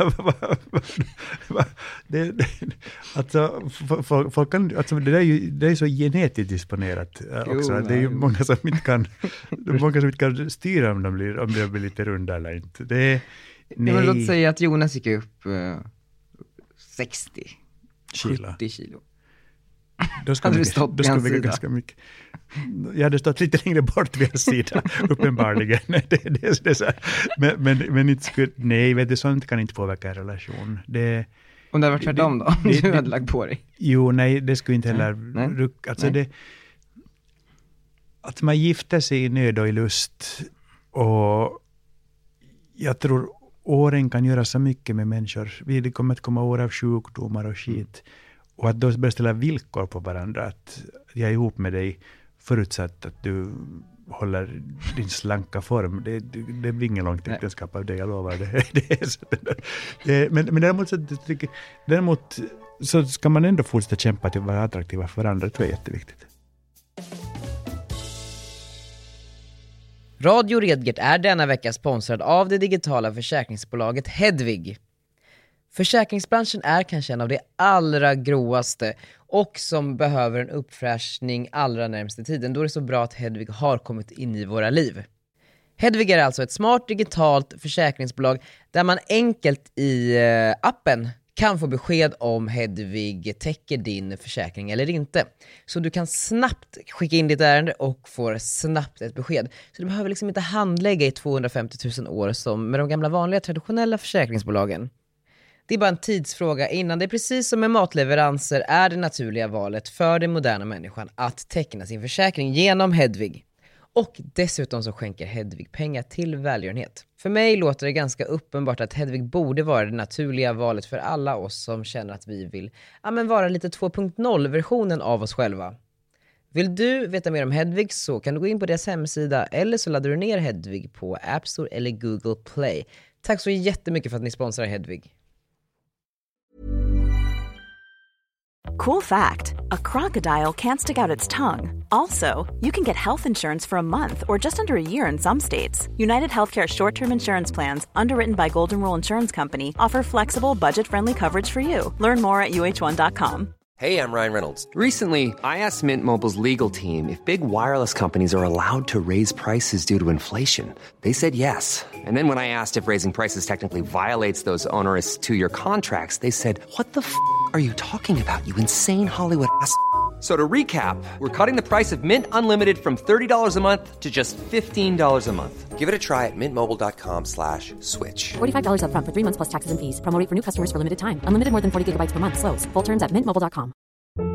det, det, alltså, för, för kan, alltså det, är ju, det är så genetiskt disponerat också. Jo, det är ju många som inte kan många som inte kan styra om de blir, om de blir lite runda eller inte. Det är, nej. Men låt säga att Jonas gick upp uh, sextio kilo. sjuttio kilo. Då ska vi stått då ska vi ganska mycket. Jag hade stått lite längre bort vid hans sida, uppenbarligen. det, det, det, det så men, men, men inte skulle, nej, vet du, sånt kan inte påverka en relation. Det, om det hade varit tvärtom då? Det, du hade lagt på dig? Jo, nej, det skulle inte heller nej. rucka. Alltså nej. Det, att man gifter sig i nöd och i lust, och jag tror åren kan göra så mycket med människor. Det kommer att komma år av sjukdomar och skit. Och att då börja ställa villkor på varandra. Att jag är ihop med dig förutsatt att du håller din slanka form. Det, det, det blir ingen långt äktenskap av det, jag lovar. Det, det är så, det, men, men däremot, så, däremot så ska man ändå fortsätta kämpa till att vara attraktiva för varandra. Det tror jag är jätteviktigt. Radio Redgert är denna vecka sponsrad av det digitala försäkringsbolaget Hedvig. Försäkringsbranschen är kanske en av de allra gråaste och som behöver en uppfräschning allra närmaste tiden. Då är det så bra att Hedvig har kommit in i våra liv. Hedvig är alltså ett smart digitalt försäkringsbolag där man enkelt i appen kan få besked om Hedvig täcker din försäkring eller inte. Så du kan snabbt skicka in ditt ärende och får snabbt ett besked. Så du behöver liksom inte handlägga i tvåhundrafemtio tusen år som med de gamla vanliga traditionella försäkringsbolagen. Det är bara en tidsfråga innan det, precis som med matleveranser, är det naturliga valet för den moderna människan att teckna sin försäkring genom Hedvig. Och dessutom så skänker Hedvig pengar till välgörenhet. För mig låter det ganska uppenbart att Hedvig borde vara det naturliga valet för alla oss som känner att vi vill ja, men vara lite två punkt noll-versionen av oss själva. Vill du veta mer om Hedvig så kan du gå in på deras hemsida eller så laddar du ner Hedvig på App Store eller Google Play. Tack så jättemycket för att ni sponsrar Hedvig. Cool fact, a crocodile can't stick out its tongue. Also, you can get health insurance for a month or just under a year in some states. United Healthcare short-term insurance plans, underwritten by Golden Rule Insurance Company, offer flexible, budget-friendly coverage for you. Learn more at U H one dot com. Hey, I'm Ryan Reynolds. Recently, I asked Mint Mobile's legal team if big wireless companies are allowed to raise prices due to inflation. They said yes. And then when I asked if raising prices technically violates those onerous two-year contracts, they said, what the f*** are you talking about, you insane Hollywood ass f- So to recap, we're cutting the price of Mint Unlimited from thirty dollars a month to just fifteen dollars a month. Give it a try at mintmobile.com slash switch. forty-five dollars up front for three months plus taxes and fees. Promo rate for new customers for limited time. Unlimited more than forty gigabytes per month. Slows full terms at mint mobile dot com.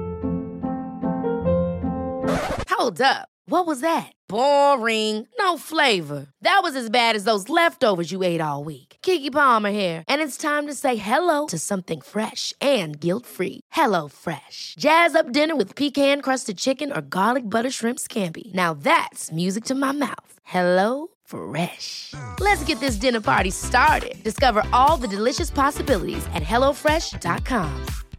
Hold up. What was that? Boring. No flavor. That was as bad as those leftovers you ate all week. Keke Palmer here, and it's time to say hello to something fresh and guilt-free. Hello Fresh. Jazz up dinner with pecan-crusted chicken or garlic butter shrimp scampi. Now that's music to my mouth. Hello Fresh. Let's get this dinner party started. Discover all the delicious possibilities at hello fresh dot com.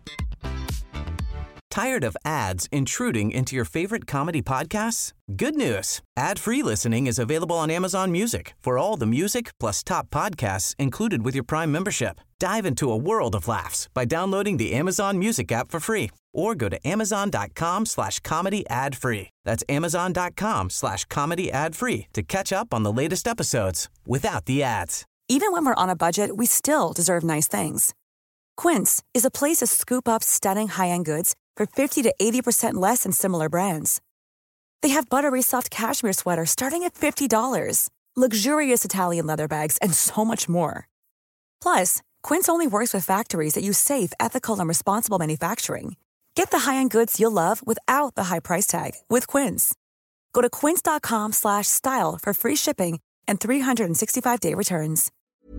Tired of ads intruding into your favorite comedy podcasts? Good news. Ad-free listening is available on Amazon Music for all the music plus top podcasts included with your Prime membership. Dive into a world of laughs by downloading the Amazon Music app for free or go to amazon.com slash comedy ad free. That's amazon.com slash comedy ad free to catch up on the latest episodes without the ads. Even when we're on a budget, we still deserve nice things. Quince is a place to scoop up stunning high-end goods for fifty to eighty percent less than similar brands. They have buttery soft cashmere sweaters starting at fifty dollars, luxurious Italian leather bags, and so much more. Plus, Quince only works with factories that use safe, ethical, and responsible manufacturing. Get the high-end goods you'll love without the high price tag with Quince. Go to quince.com slash style for free shipping and three sixty-five day returns.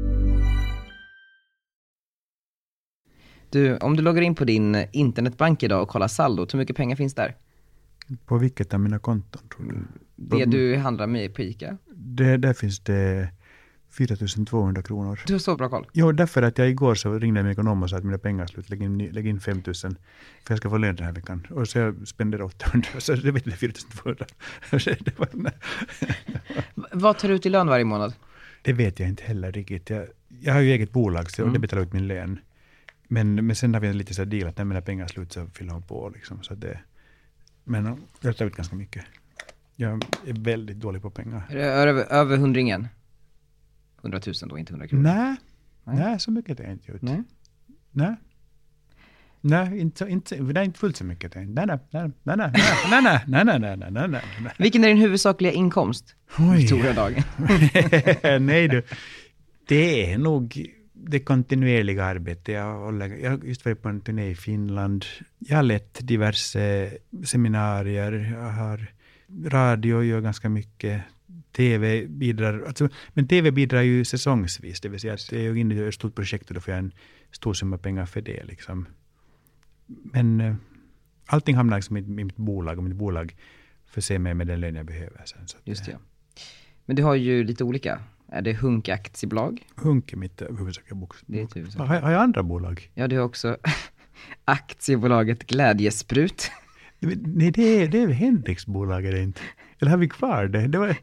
Du, om du loggar in på din internetbank idag och kollar saldo, hur mycket pengar finns där? På vilket av mina konton tror du? Det du handlar med på ICA? Det, där finns det fyra tusen tvåhundra kronor. Du har så bra koll? Jo, därför att jag igår så ringde min ekonom och sa att mina pengar slut. Lägg in, lägg in fem tusen för jag ska få lön den här veckan. Och så jag spenderade åttahundra. Så det vet jag fyra tusen tvåhundra. det var, Vad tar du ut i lön varje månad? Det vet jag inte heller riktigt. Jag, jag har ju eget bolag så mm. det betalar ut min lön. Men, men sen har vi lite så deal att när mina pengar slut så fyller hon på. Liksom, så det, men jag tar ut ganska mycket. Jag är väldigt dålig på pengar. Är det över, över hundringen? Hundratusen då, inte hundra kronor? Nej, nej, nej så mycket är det inte ut. Nej. Nej. Nej, inte, inte, det är inte fullt så mycket. Nej, nej, nej, nej, nej, nej, nej, nej, nej, nej, nej, nej, nej. Vilken är din huvudsakliga inkomst? Oj. Stora dagen. Nej du, det är nog det kontinuerliga arbetet. Jag har jag just varit på en turné i Finland. Jag har lett diverse seminarier. Jag har radio, gör ganska mycket. T V bidrar, alltså, men T V bidrar ju säsongsvis. Det vill säga att det är ju ett stort projekt och då får jag en stor summa pengar för det. Liksom. Men uh, allting hamnar liksom i, i mitt bolag och mitt bolag förser mig med den lön jag behöver. Sen, så just det, ja. Men du har ju lite olika. Är det Hunk aktiebolag? Hunk är mitt huvudsakliga bolag. Det är ett huvudsak. Har, har jag andra bolag? Ja, du har också aktiebolaget Glädjesprut. Nej, det är, det är Henriks bolag, är det inte? Eller har vi kvar det? Det var,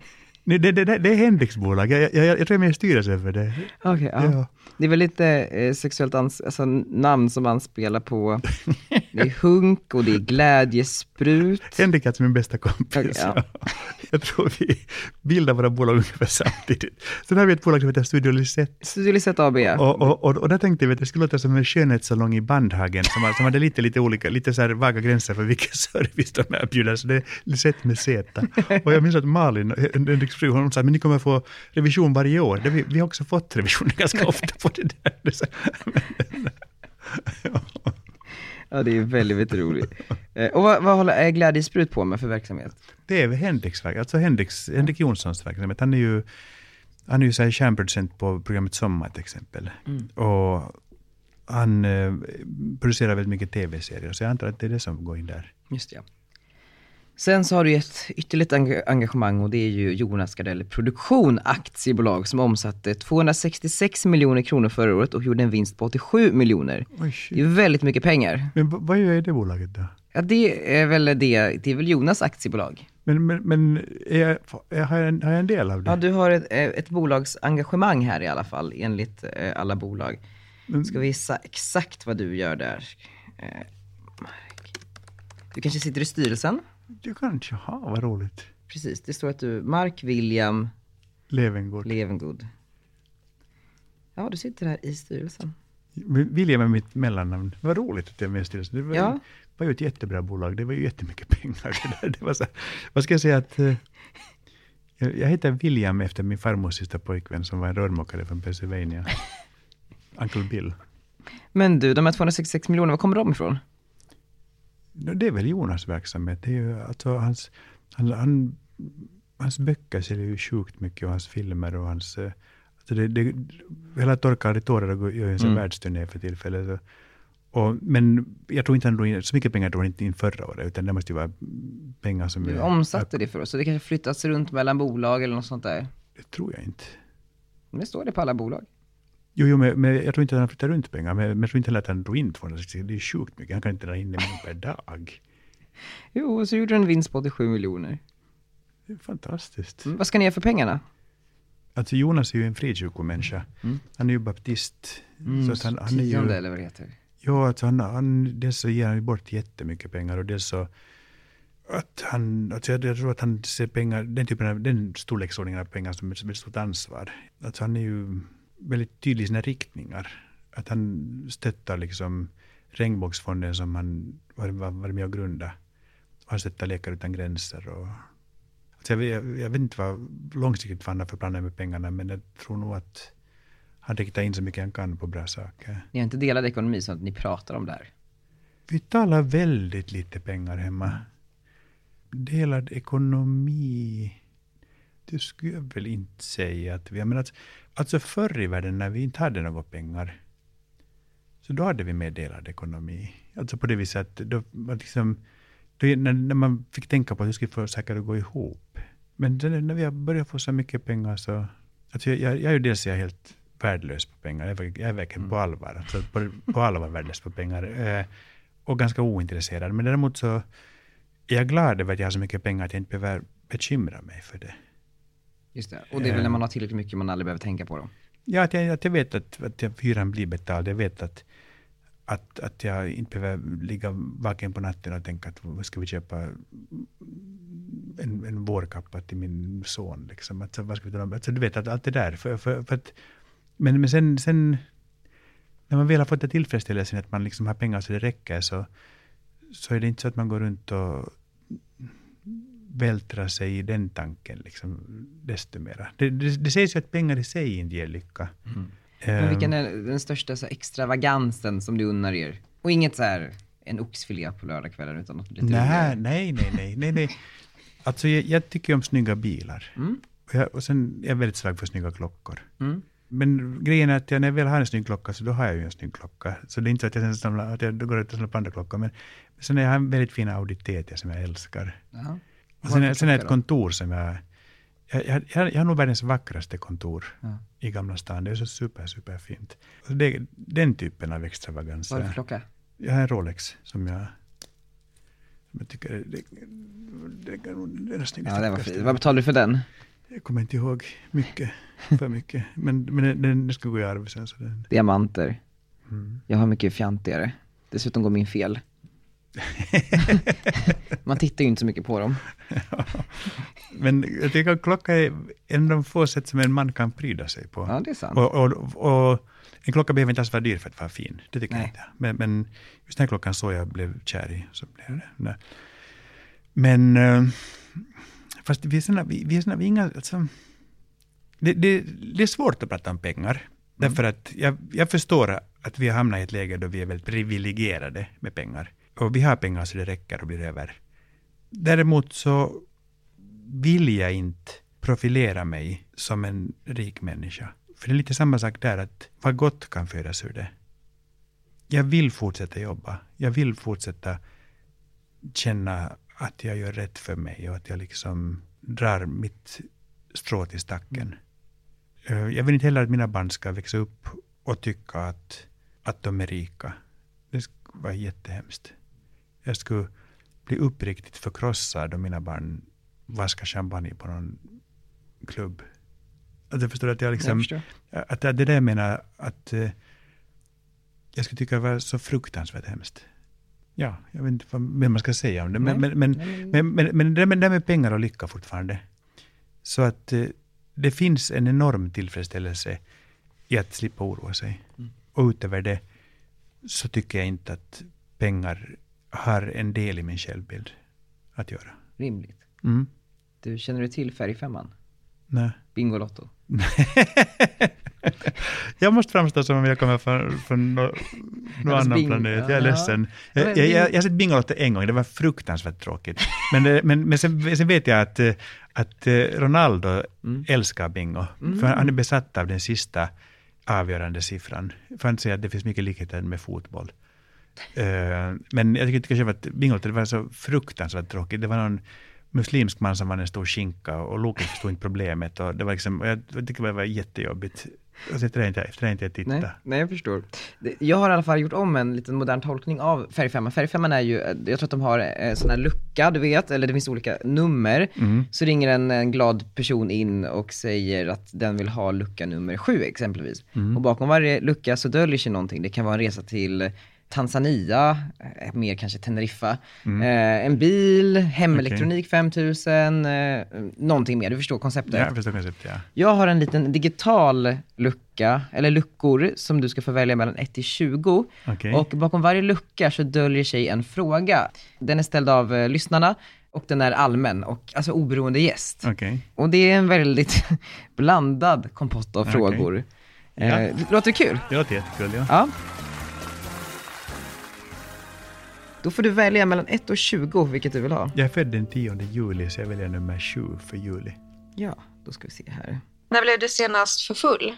Nej, det, det, det är Hendrix bolag. Jag, jag, jag tror jag är med i styrelsen för det. Okej, okay, ja. ja. Det är väl lite eh, sexuellt ans- alltså, namn som man spelar på. Det är hunk och det är glädjesprut. Hendrix är min bästa kompis. Okay, ja. Jag tror vi bildar våra bolag ungefär samtidigt. Sen har vi ett bolag som heter Studio Lisette. Studio Lisette A B. Och, och, och, och där tänkte vi att det skulle låta som en skönhetssalong i Bandhagen som, som hade lite, lite olika, lite så här vaga gränser för vilken service de erbjuder. Så det är Lisette med Z. Och jag minns att Malin, Hendrix fru, hon sa, men ni kommer få revision varje år. Det vi, vi har också fått revision ganska ofta på det där. Ja, det är väldigt, väldigt roligt. Och vad, vad håller Glädjesprut på med för verksamhet? Det är Hendrix, alltså Hendrix, Henrik Jonssons verksamhet. Han är ju, han är ju så här kärnproducent på programmet Sommar till exempel. Mm. Och han eh, producerar väldigt mycket tv-serier. Så jag antar att det är det som går in där. Just det, ja. Sen så har du ett ytterligare engagemang och det är ju Jonas Gardell Produktion aktiebolag som omsatte tvåhundrasextiosex miljoner kronor förra året och gjorde en vinst på åttiosju miljoner. Oj, det är väldigt mycket pengar. Men v- vad är det bolaget då? Ja, det är väl det, det är väl Jonas aktiebolag. Men, men, men är jag, är jag, har, jag en, har jag en del av det? Ja, du har ett, ett bolagsengagemang här i alla fall, enligt alla bolag. Men, ska vi visa exakt vad du gör där? Du kanske sitter i styrelsen? Du kanske, ha, vad roligt. Precis, det står att du, Mark William Levengood. Levengood. Ja, du sitter här i styrelsen. William är mitt mellannamn. Vad roligt att jag är med i styrelsen. Det var, ja. var ju ett jättebra bolag. Det var ju jättemycket pengar. Det där. Det var så, vad ska jag säga att... Uh, jag, jag heter William efter min farmors sista pojkvän som var en rörmokare från Pennsylvania. Uncle Bill. Men du, de här tvåhundrasextiosex miljoner, var kommer de ifrån? Det är väl Jonas verksamhet. Det är ju, alltså, hans, han, han, hans böcker ser ju sjukt mycket och hans filmer och hans... Alltså det, det, hela Torkar i tårar och gör en sån mm. världsturné för tillfället. Så, och, men jag tror inte han drog in, så mycket pengar drog han inte in förra året, utan det måste ju vara pengar som... Du omsatte det för oss, så det kanske flyttas runt mellan bolag eller något sånt där? Det tror jag inte. Men det står det på alla bolag. Jo, jo men, men jag tror inte att han flyttar runt pengar. Men, men jag tror inte heller att han drog in tvåhundrasextio. Det är sjukt mycket. Han kan inte dra in det per dag. Jo, och så gjorde han en vinst på åttiosju miljoner. Det är fantastiskt. Men vad ska ni göra för pengarna? Alltså Jonas är ju en frikyrkomänniska. Mm. Han är ju baptist. Mm, så att han, han är ju... Tionde eller vad det heter. Ja, alltså han, han, dels så ger han bort jättemycket pengar. Och dels så att han... Alltså jag, jag tror att han ser pengar... Den typen av... Den storleksordningen av pengar som är ett stort ansvar. Alltså han är ju... väldigt tydlig i sina riktningar. Att han stöttar liksom Regnbågsfonden som han var, var, var med och grundade. Och han stöttar Läkare utan gränser. Och, alltså jag, jag, jag vet inte vad långsiktigt han har för planer med pengarna, men jag tror nog att han riktar in så mycket han kan på bra saker. Ni har inte delad ekonomi så att ni pratar om det här? Vi talar väldigt lite pengar hemma. Delad ekonomi... Det skulle jag väl inte säga att vi... Men alltså, alltså förr i världen när vi inte hade några pengar, så då hade vi meddelad ekonomi. Alltså på det viset att då, liksom, då, när, när man fick tänka på att vi skulle få säkert att gå ihop. Men när vi har börjat få så mycket pengar så... Alltså jag, jag, jag är ju dels jag är helt värdelös på pengar. Jag, jag är verkligen mm. på allvar. Alltså på, på allvar värdelös på pengar. Eh, och ganska ointresserad. Men däremot så är jag glad över att jag har så mycket pengar att jag inte behöver bekymra mig för det. Just det. Och det är väl när man har tillräckligt mycket man aldrig behöver tänka på dem. Ja, att jag, att jag vet att, att jag, hyran blir betald. Jag vet att, att, att jag inte behöver ligga vaken på natten och tänka att vad ska vi köpa en, en vårkappa till min son. Liksom. Alltså, vad ska vi ta? Alltså, du vet att allt det där. För, för, för att, men men sen, sen när man väl har fått det tillfredsställelsen att man liksom har pengar så det räcker, så, så är det inte så att man går runt och vältra sig i den tanken liksom, desto mera. Det, det, det sägs ju att pengar i sig inte ger lycka. Mm. Um, Men vilken är den största så, extravagansen som du unnar er? Och inget så här, en oxfilé på lördagskvällen utan något lite nej, nej, nej, nej, nej, nej. Alltså jag, jag tycker om snygga bilar. Mm. Och, jag, och sen är jag väldigt svag för snygga klockor. Mm. Men grejen är att jag, när jag väl har en snygg klocka så då har jag ju en snygg klocka. Så det är inte så att jag, sen samlar, att jag går ut och samlar på andra klockor. Men sen har jag en väldigt fina Audi T T som jag älskar. Jaha. Och sen, sen är ett kontor som jag, jag, jag, jag, jag har nog världens vackraste kontor ja. i Gamla stan. Det är så super, super fint. Och det, den typen av extravagans. Vad är det för klocka? Jag har en Rolex som jag, som jag tycker det, det, det, det är den snyggaste. Ja, det var fint. Vad betalar du för den? Jag kommer inte ihåg mycket, för mycket. Men, men den, den ska gå i arv sen. Så den... Diamanter. Mm. Jag har mycket fjantigare. Dessutom går min fel. Man tittar ju inte så mycket på dem. Ja. Men jag tycker att klocka är en av de få sätt som en man kan pryda sig på. Ja, det är sant. Och, och, och en klocka behöver inte alls vara dyr för att vara fin. Det tycker Nej. jag inte. Men, men just den här klockan så jag blev kär i. Så blev det. Nej. Men fast vi är såna, vi, vi är såna, vi är inga, alltså, det, det, det är svårt att prata om pengar. Mm. Därför att jag, jag förstår att vi har hamnat i ett läge då vi är väldigt privilegierade med pengar. Och vi har pengar så det räcker och blir över. Däremot så vill jag inte profilera mig som en rik människa. För det är lite samma sak där, att vad gott kan födas ur det. Jag vill fortsätta jobba. Jag vill fortsätta känna att jag gör rätt för mig och att jag liksom drar mitt strå till stacken. Mm. Jag vill inte heller att mina barn ska växa upp och tycka att, att de är rika. Det skulle vara jättehemskt. Jag skulle bli uppriktigt förkrossad om mina barn vaskar champagne på någon klubb. Att jag förstår att jag liksom... Jag att det där jag menar att eh, jag skulle tycka det var så fruktansvärt hemskt. Ja, jag vet inte vad man ska säga om det. Men, men, men, men, men, men det där med pengar och lycka fortfarande. Så att eh, det finns en enorm tillfredsställelse i att slippa oroa sig. Mm. Och utöver det så tycker jag inte att pengar har en del i min självbild att göra. Rimligt. Mm. Du, känner du till färgfemman? Nej. Bingolotto. Jag måste framstå som om jag kommer från, från någon no, annan bing- planet. Jag är ja. ledsen. Jag, jag, jag, jag har sett Bingolotto en gång. Det var fruktansvärt tråkigt. Men, men, men sen, sen vet jag att, att Ronaldo mm. älskar bingo. Mm. För han är besatt av den sista avgörande siffran. För att säga att det finns mycket likheter med fotboll. Uh, men jag tycker själv att Bingolotto var så fruktansvärt tråkigt. Det var någon muslimsk man som var en stor skinka och Loke förstod inte problemet. Och det var liksom, och jag tycker det var jättejobbigt. Alltså, efter det inte, efter det inte jag tittade. Nej, nej, jag förstår. Jag har i alla fall gjort om en liten modern tolkning av färgfemman. Färgfemman är ju, jag tror att de har en sån här lucka, du vet, eller det finns olika nummer. Mm. Så ringer en, en glad person in och säger att den vill ha lucka nummer sju exempelvis. Mm. Och bakom varje lucka så döljer sig någonting. Det kan vara en resa till Tanzania, mer kanske Teneriffa, mm. eh, en bil, hemelektronik okay. fem tusen, eh, någonting mer, du förstår konceptet. Ja, jag förstår konceptet, ja. Jag har en liten digital lucka, eller luckor, som du ska få välja mellan ett till tjugo. Okay. Och bakom varje lucka så döljer sig en fråga. Den är ställd av eh, lyssnarna och den är allmän och alltså oberoende gäst. Okay. Och det är en väldigt blandad kompott av okay. frågor. Eh, ja. Det låter kul? Det låter jättekul, ja. Ja. Då får du välja mellan ett och tjugo, vilket du vill ha. Jag är född den tionde juli, så jag väljer nummer sju för juli. Ja, då ska vi se här. När blev du senast för full?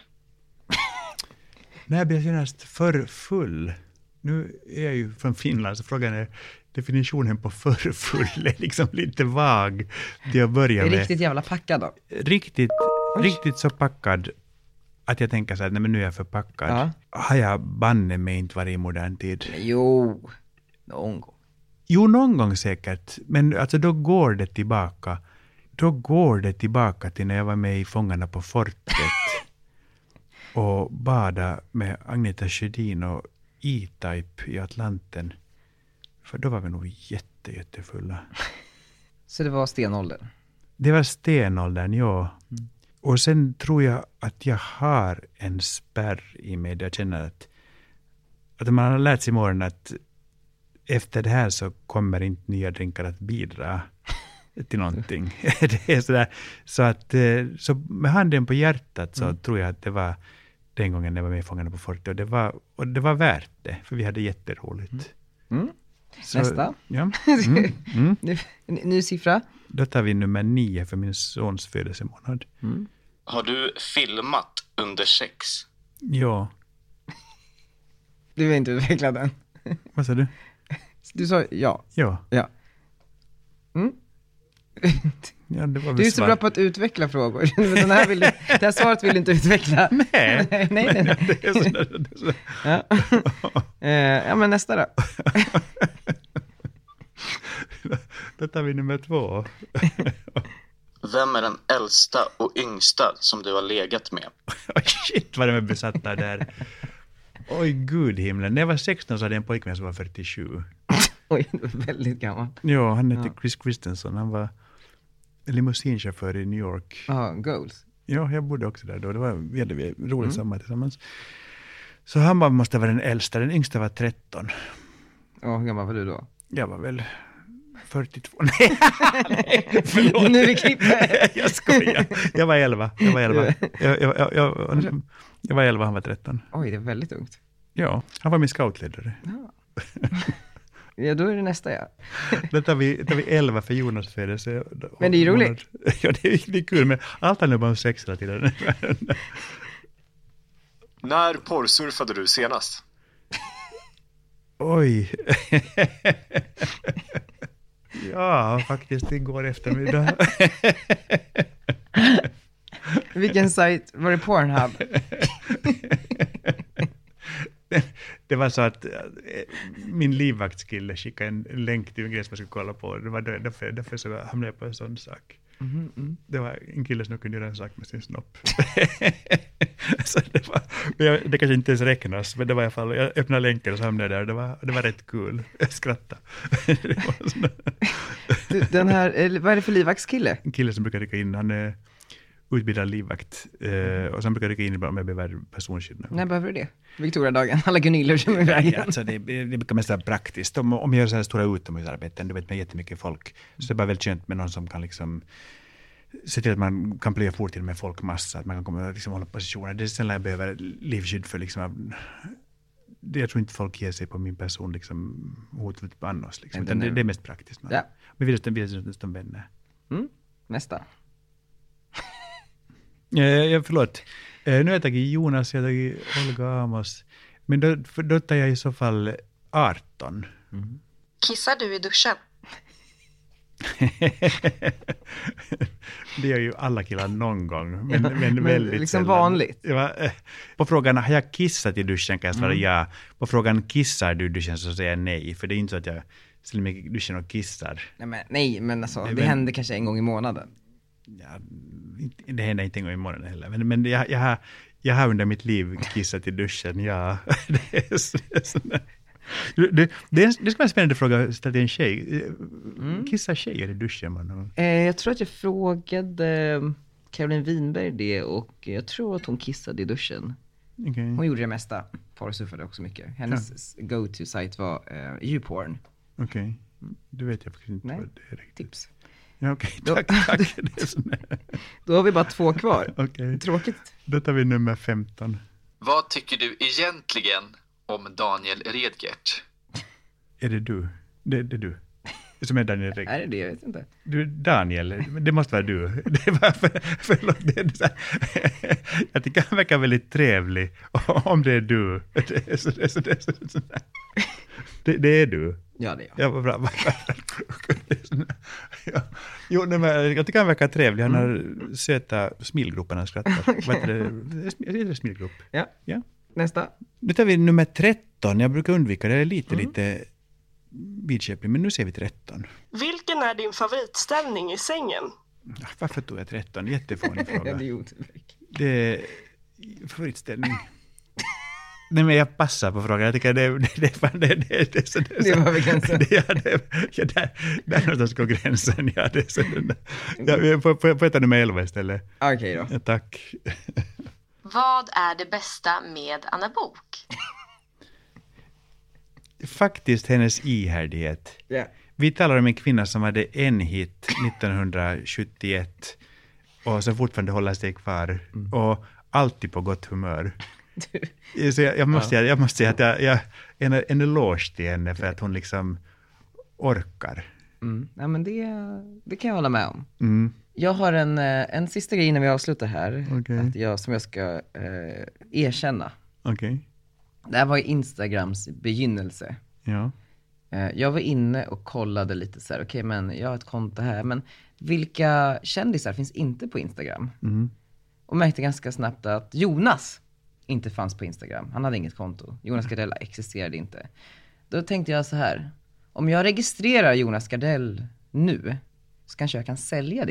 När blev jag senast för full? Nu är jag ju från Finland, så frågan är definitionen på för full är liksom lite vag till att börja med. Är riktigt jävla packad då? Riktigt, riktigt så packad att jag tänker så här, nej men nu är jag för packad. Ja. Har jag banne mig inte varit i modern tid? Jo... Någon gång. Jo, någon gång säkert. Men alltså då går det tillbaka. Då går det tillbaka till när jag var med i Fångarna på fortet. och bada med Agneta Sjödin och E-Type i Atlanten. För då var vi nog jätte, jättefulla. Så det var stenåldern? Det var stenåldern, ja. Mm. Och sen tror jag att jag har en spärr i mig. Jag känner att, att man har lärt sig imorgon att efter det här så kommer inte nya drinkar att bidra till någonting. Det är sådär. Så att så med handen på hjärtat så mm. tror jag att det var den gången jag var med i Fångarna på fortet. Och det var, och det var värt det, för vi hade jätteroligt. Mm. Mm. Så, nästa. Ja. Mm. Mm. ny, ny siffra. Då tar vi nummer nio för min sons födelsemånad. Mm. Har du filmat under sex? Ja. Du vill inte utveckla den. Vad sa du? Du sa ja. Ja. Ja. Mm. Ja, det var du är så bra på att utveckla frågor. Den här vill du, det här svaret vill du inte utveckla. Nej. nej, nej, nej. Det är så, det är så. Ja. ja, men nästa då. Då tar vi nummer två. Vem är den äldsta och yngsta som du har legat med? Shit vad de är besatta där. Oj gud himlen. När jag var sexton så hade jag en pojkvän som var fyrtiosju. Oj, väldigt gammal. Ja, han hette ja. Chris Christensen. Han var limousinchaufför i New York. Ja, ah, Goals. Ja, jag bodde också där då. Det var väldigt roligt mm. sommar tillsammans. Så han var, måste vara den äldsta. Den yngsta var tretton. Ja, hur gammal var du då? Jag var väl fyrtiotvå. Nej, nej förlåt. Nu är vi klippt. Jag skojar. Jag var elva. Jag var elva. Jag, jag, jag, jag, jag var elva, han var tretton. Oj, det är väldigt ungt. Ja, han var min scoutledare. Ja. Ja, då är det nästa, ja. Då tar vi, tar vi elva för Jonas födelse. Men det är roligt. Ja, det är, det är kul, men allt handlar bara om sex hela tiden. När porrsurfade du senast? Oj. Ja, faktiskt igår eftermiddag. Vilken sajt? Var det Pornhub? Det var så att min livvaktskille skickade en länk till en grej som jag skulle kolla på. Det var därför, därför så jag hamnade på en sån sak. Mm, mm. Det var en kille som kunde göra en sak med sin snopp. Så det, var, det kanske inte ens räknas, men det var i alla fall, jag öppnade länken och så hamnade jag där. Det var, det var rätt kul. Jag skrattade. Du, den här, vad är det för livvaktskille? En kille som brukar rycka in, han är utbildad livvakt. Eh, och sen brukar rycka in ibland om jag behöver personskydd. När behöver du det? Victoria-dagen, alla gunilor som är i vägen. Ja, alltså det, det brukar mest vara praktiskt. Om, om jag gör så här stora utomhusarbeten, du vet med jättemycket folk, så det är bara väldigt skönt med någon som kan liksom se till att man kan plöja fort till med folkmassa, att man kan komma och liksom hålla positioner. Det är sällan jag behöver livskydd för liksom, det, jag tror inte folk ger sig på min person liksom hotet på annars. Liksom. Det, det, det är mest praktiskt. Ja. Men vi är nästan vänner. Mm. Nästa. Ja, förlåt. Nu har jag tagit Jonas, jag har tagit Olga Amos. Men då, då tar jag i så fall arton. Mm. Kissar du i duschen? Det gör ju alla killar någon gång. Men, ja, men, men väldigt liksom sällan. Vanligt. Ja, på frågan, har jag kissat i duschen kan jag svara mm. ja. På frågan, kissar du i duschen så säger jag nej. För det är inte så att jag ställer mig i duschen och kissar. Nej, men, nej, men alltså, det, det men, händer kanske en gång i månaden. Ja, det händer inte en gång i månaden heller. Men, men jag, jag, har, jag har under mitt liv kissat i duschen, ja. Det, är så, det, är så, det, det, det ska vara en spännande fråga att ställa till en tjej. Mm. Kissar tjejer i duschen? Man? Eh, jag tror att jag frågade Caroline Winberg det, och jag tror att hon kissade i duschen. Okay. Hon gjorde det mesta. Porrsurfade också mycket. Hennes ja. go-to-site var uh, YouPorn. Okej, okay. Det vet jag faktiskt inte. Nej. Vad det är riktigt. Tips. Ja, okej, okay. tack, tack. Det är sån Då har vi bara två kvar. Okay. Tråkigt. Då tar vi nummer femton. Vad tycker du egentligen om Daniel Redgert? Är det du? Det, det är du. Som är Daniel Redgert. Är det det? Jag vet inte. Du, Daniel, det måste vara du. Det var för, förlåt, det är så här. Jag tycker han verkar väldigt trevlig. Om det är du. Det är så, det är så, det är så, det är så det, det är du. Ja, det är jag. Ja, vad bra. Ja. Jo, nej, men jag tycker han verkar trevlig. Han har mm. söta smilgropar när han skrattar. Okay. Vad är det? Är det smilgrop? Ja. Ja. Nästa. Nu tar vi nummer tretton. Jag brukar undvika det. Det är lite, mm. lite vidköpligt. Men nu ser vi tretton. Vilken är din favoritställning i sängen? Varför tog jag tretton? Jättefånig fråga. Det är otillräckligt. Det är favoritställning. Nej, men jag passar på frågan. Jag tycker det, det, det, det, det, det, det, så, det, det var väl gränsen. Det, ja, det, ja, där, där någonstans går gränsen. Ja, det, så, ja, på, på, på ett nummer elva istället. Okej okay, då. Ja, tack. Vad är det bästa med Anna Bok? Faktiskt hennes ihärdighet. Yeah. Vi talar om en kvinna som hade en hit nittonhundrasjuttioett och som fortfarande håller sig kvar. Mm. Och alltid på gott humör. Så jag, jag, måste, ja. jag, jag måste säga att jag, jag en, en eloge till henne för att hon liksom orkar. Mm. Ja, men det, det kan jag hålla med om. Mm. Jag har en, en sista grej när vi avslutar här. Okay. Att jag, som jag ska eh, erkänna. Okay. Det här var Instagrams begynnelse. Ja. Eh, jag var inne och kollade lite så här. Okej, okay, men jag har ett konto här. Men vilka kändisar finns inte på Instagram? Mm. Och märkte ganska snabbt att Jonas inte fanns på Instagram. Han hade inget konto. Jonas Gardell existerade inte. Då tänkte jag så här. Om jag registrerar Jonas Gardell nu, så kanske jag kan sälja det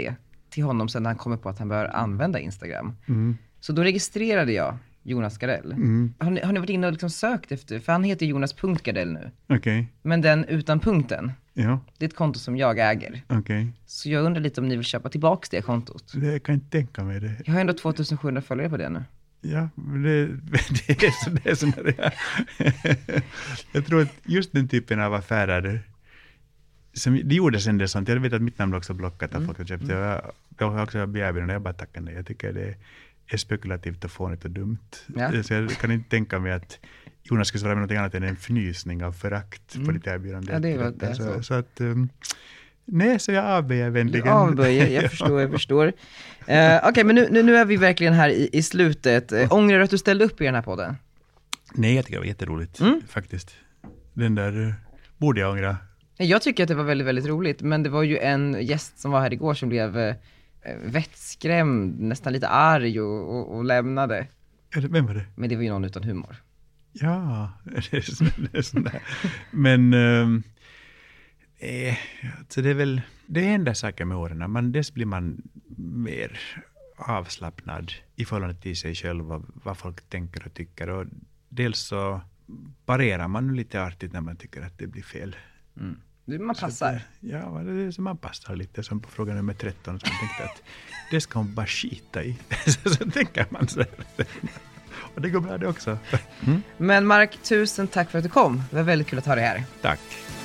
till honom sen när han kommer på att han bör använda Instagram. Mm. Så då registrerade jag Jonas Gardell. Mm. Har, ni, har ni varit inne och liksom sökt efter, för han heter Jonas punkt Gardell nu. Okej. Okay. Men den utan punkten, ja. Det är ett konto som jag äger. Okej. Okay. Så jag undrar lite om ni vill köpa tillbaka det kontot. Det kan jag inte tänka mig det. Jag har ändå tvåtusensjuhundra följare på det nu. Ja, det, det är så det är sån där. Jag tror att just den typen av affärer som det gjordes en del sånt. Jag vet att mitt namn också blockat att mm. folk har köpt det. Jag, jag har också begärt det, jag bara tackar nej. Jag tycker det är spekulativt och fånigt och dumt. Ja. Så jag kan inte tänka mig att Jonas skulle svara med något annat än en fnysning av förakt mm. på ditt erbjudande. Ja, det var det. Så, så. så att... Um, nej, så jag avböjer vänligen. Du avböjer, jag förstår, jag förstår. Uh, Okej, okay, men nu, nu, nu är vi verkligen här i, i slutet. Uh, ångrar du att du ställde upp i den här podden? Nej, jag tycker det var jätteroligt, mm. faktiskt. Den där uh, borde jag ångra. Jag tycker att det var väldigt, väldigt roligt. Men det var ju en gäst som var här igår som blev uh, vettskrämd, nästan lite arg och, och, och lämnade. Vem var det? Men det var ju någon utan humor. Ja, det är sån, det är sån där. Men... Um, Eh, så det är väl det händer saker med åren. Man, dels blir man mer avslappnad i förhållande till sig själv, vad, vad folk tänker och tycker. Och dels så parerar man lite artigt när man tycker att det blir fel. Mm. Man passar. Det, ja, det är som man passar lite. Som på fråga nummer tretton som tänkte att det ska man bara skita i. så, så tänker man så. Och det går bra det också. Mm. Men Mark, tusen tack för att du kom. Det var väldigt kul att ha dig här. Tack.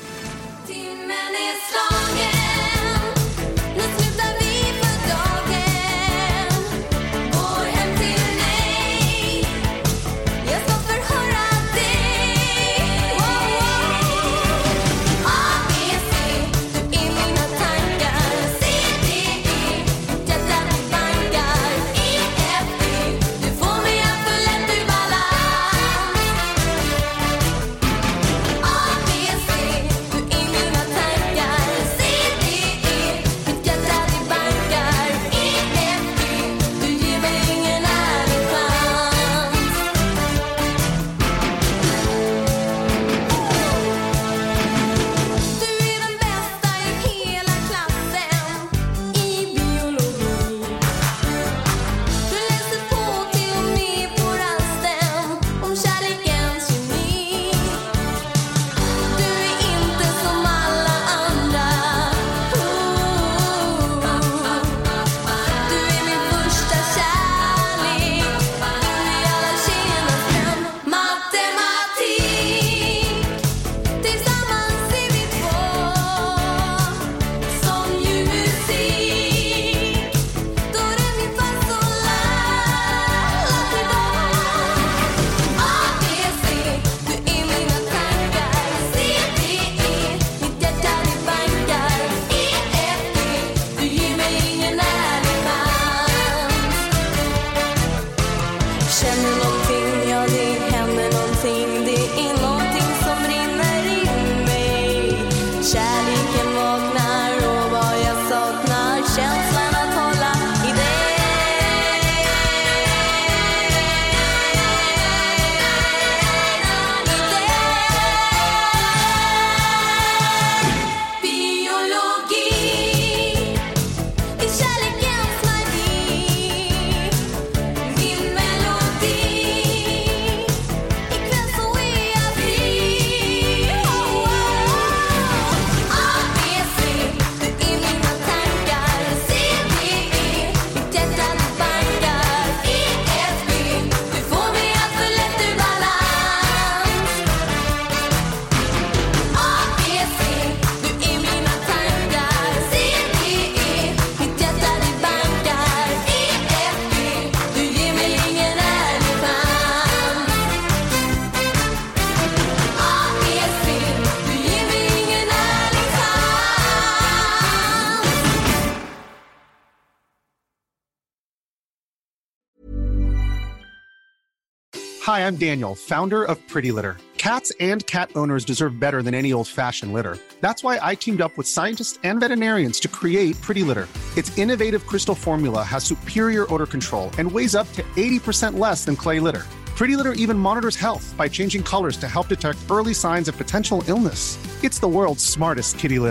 Hi, I'm Daniel, founder of Pretty Litter. Cats and cat owners deserve better than any old-fashioned litter. That's why I teamed up with scientists and veterinarians to create Pretty Litter. Its innovative crystal formula has superior odor control and weighs up to eighty percent less than clay litter. Pretty Litter even monitors health by changing colors to help detect early signs of potential illness. It's the world's smartest kitty litter.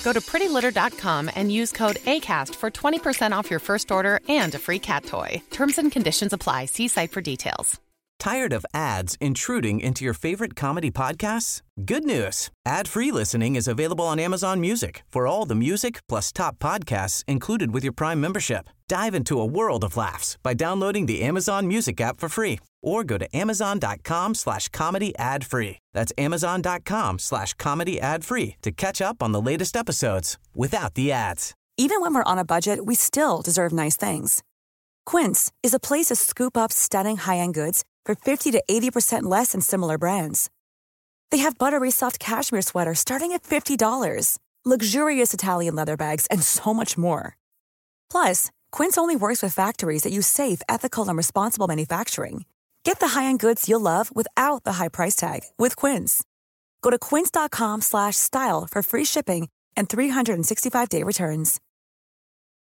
Go to pretty litter dot com and use code ACAST for twenty percent off your first order and a free cat toy. Terms and conditions apply. See site for details. Tired of ads intruding into your favorite comedy podcasts? Good news. Ad-free listening is available on Amazon Music for all the music plus top podcasts included with your Prime membership. Dive into a world of laughs by downloading the Amazon Music app for free or go to amazon.com slash comedy ad free. That's amazon.com slash comedy ad free to catch up on the latest episodes without the ads. Even when we're on a budget, we still deserve nice things. Quince is a place to scoop up stunning high-end goods for fifty to eighty percent less than similar brands. They have buttery soft cashmere sweaters starting at fifty dollars, luxurious Italian leather bags, and so much more. Plus, Quince only works with factories that use safe, ethical, and responsible manufacturing. Get the high-end goods you'll love without the high price tag with Quince. Go to quince.com slash style for free shipping and three sixty-five day returns.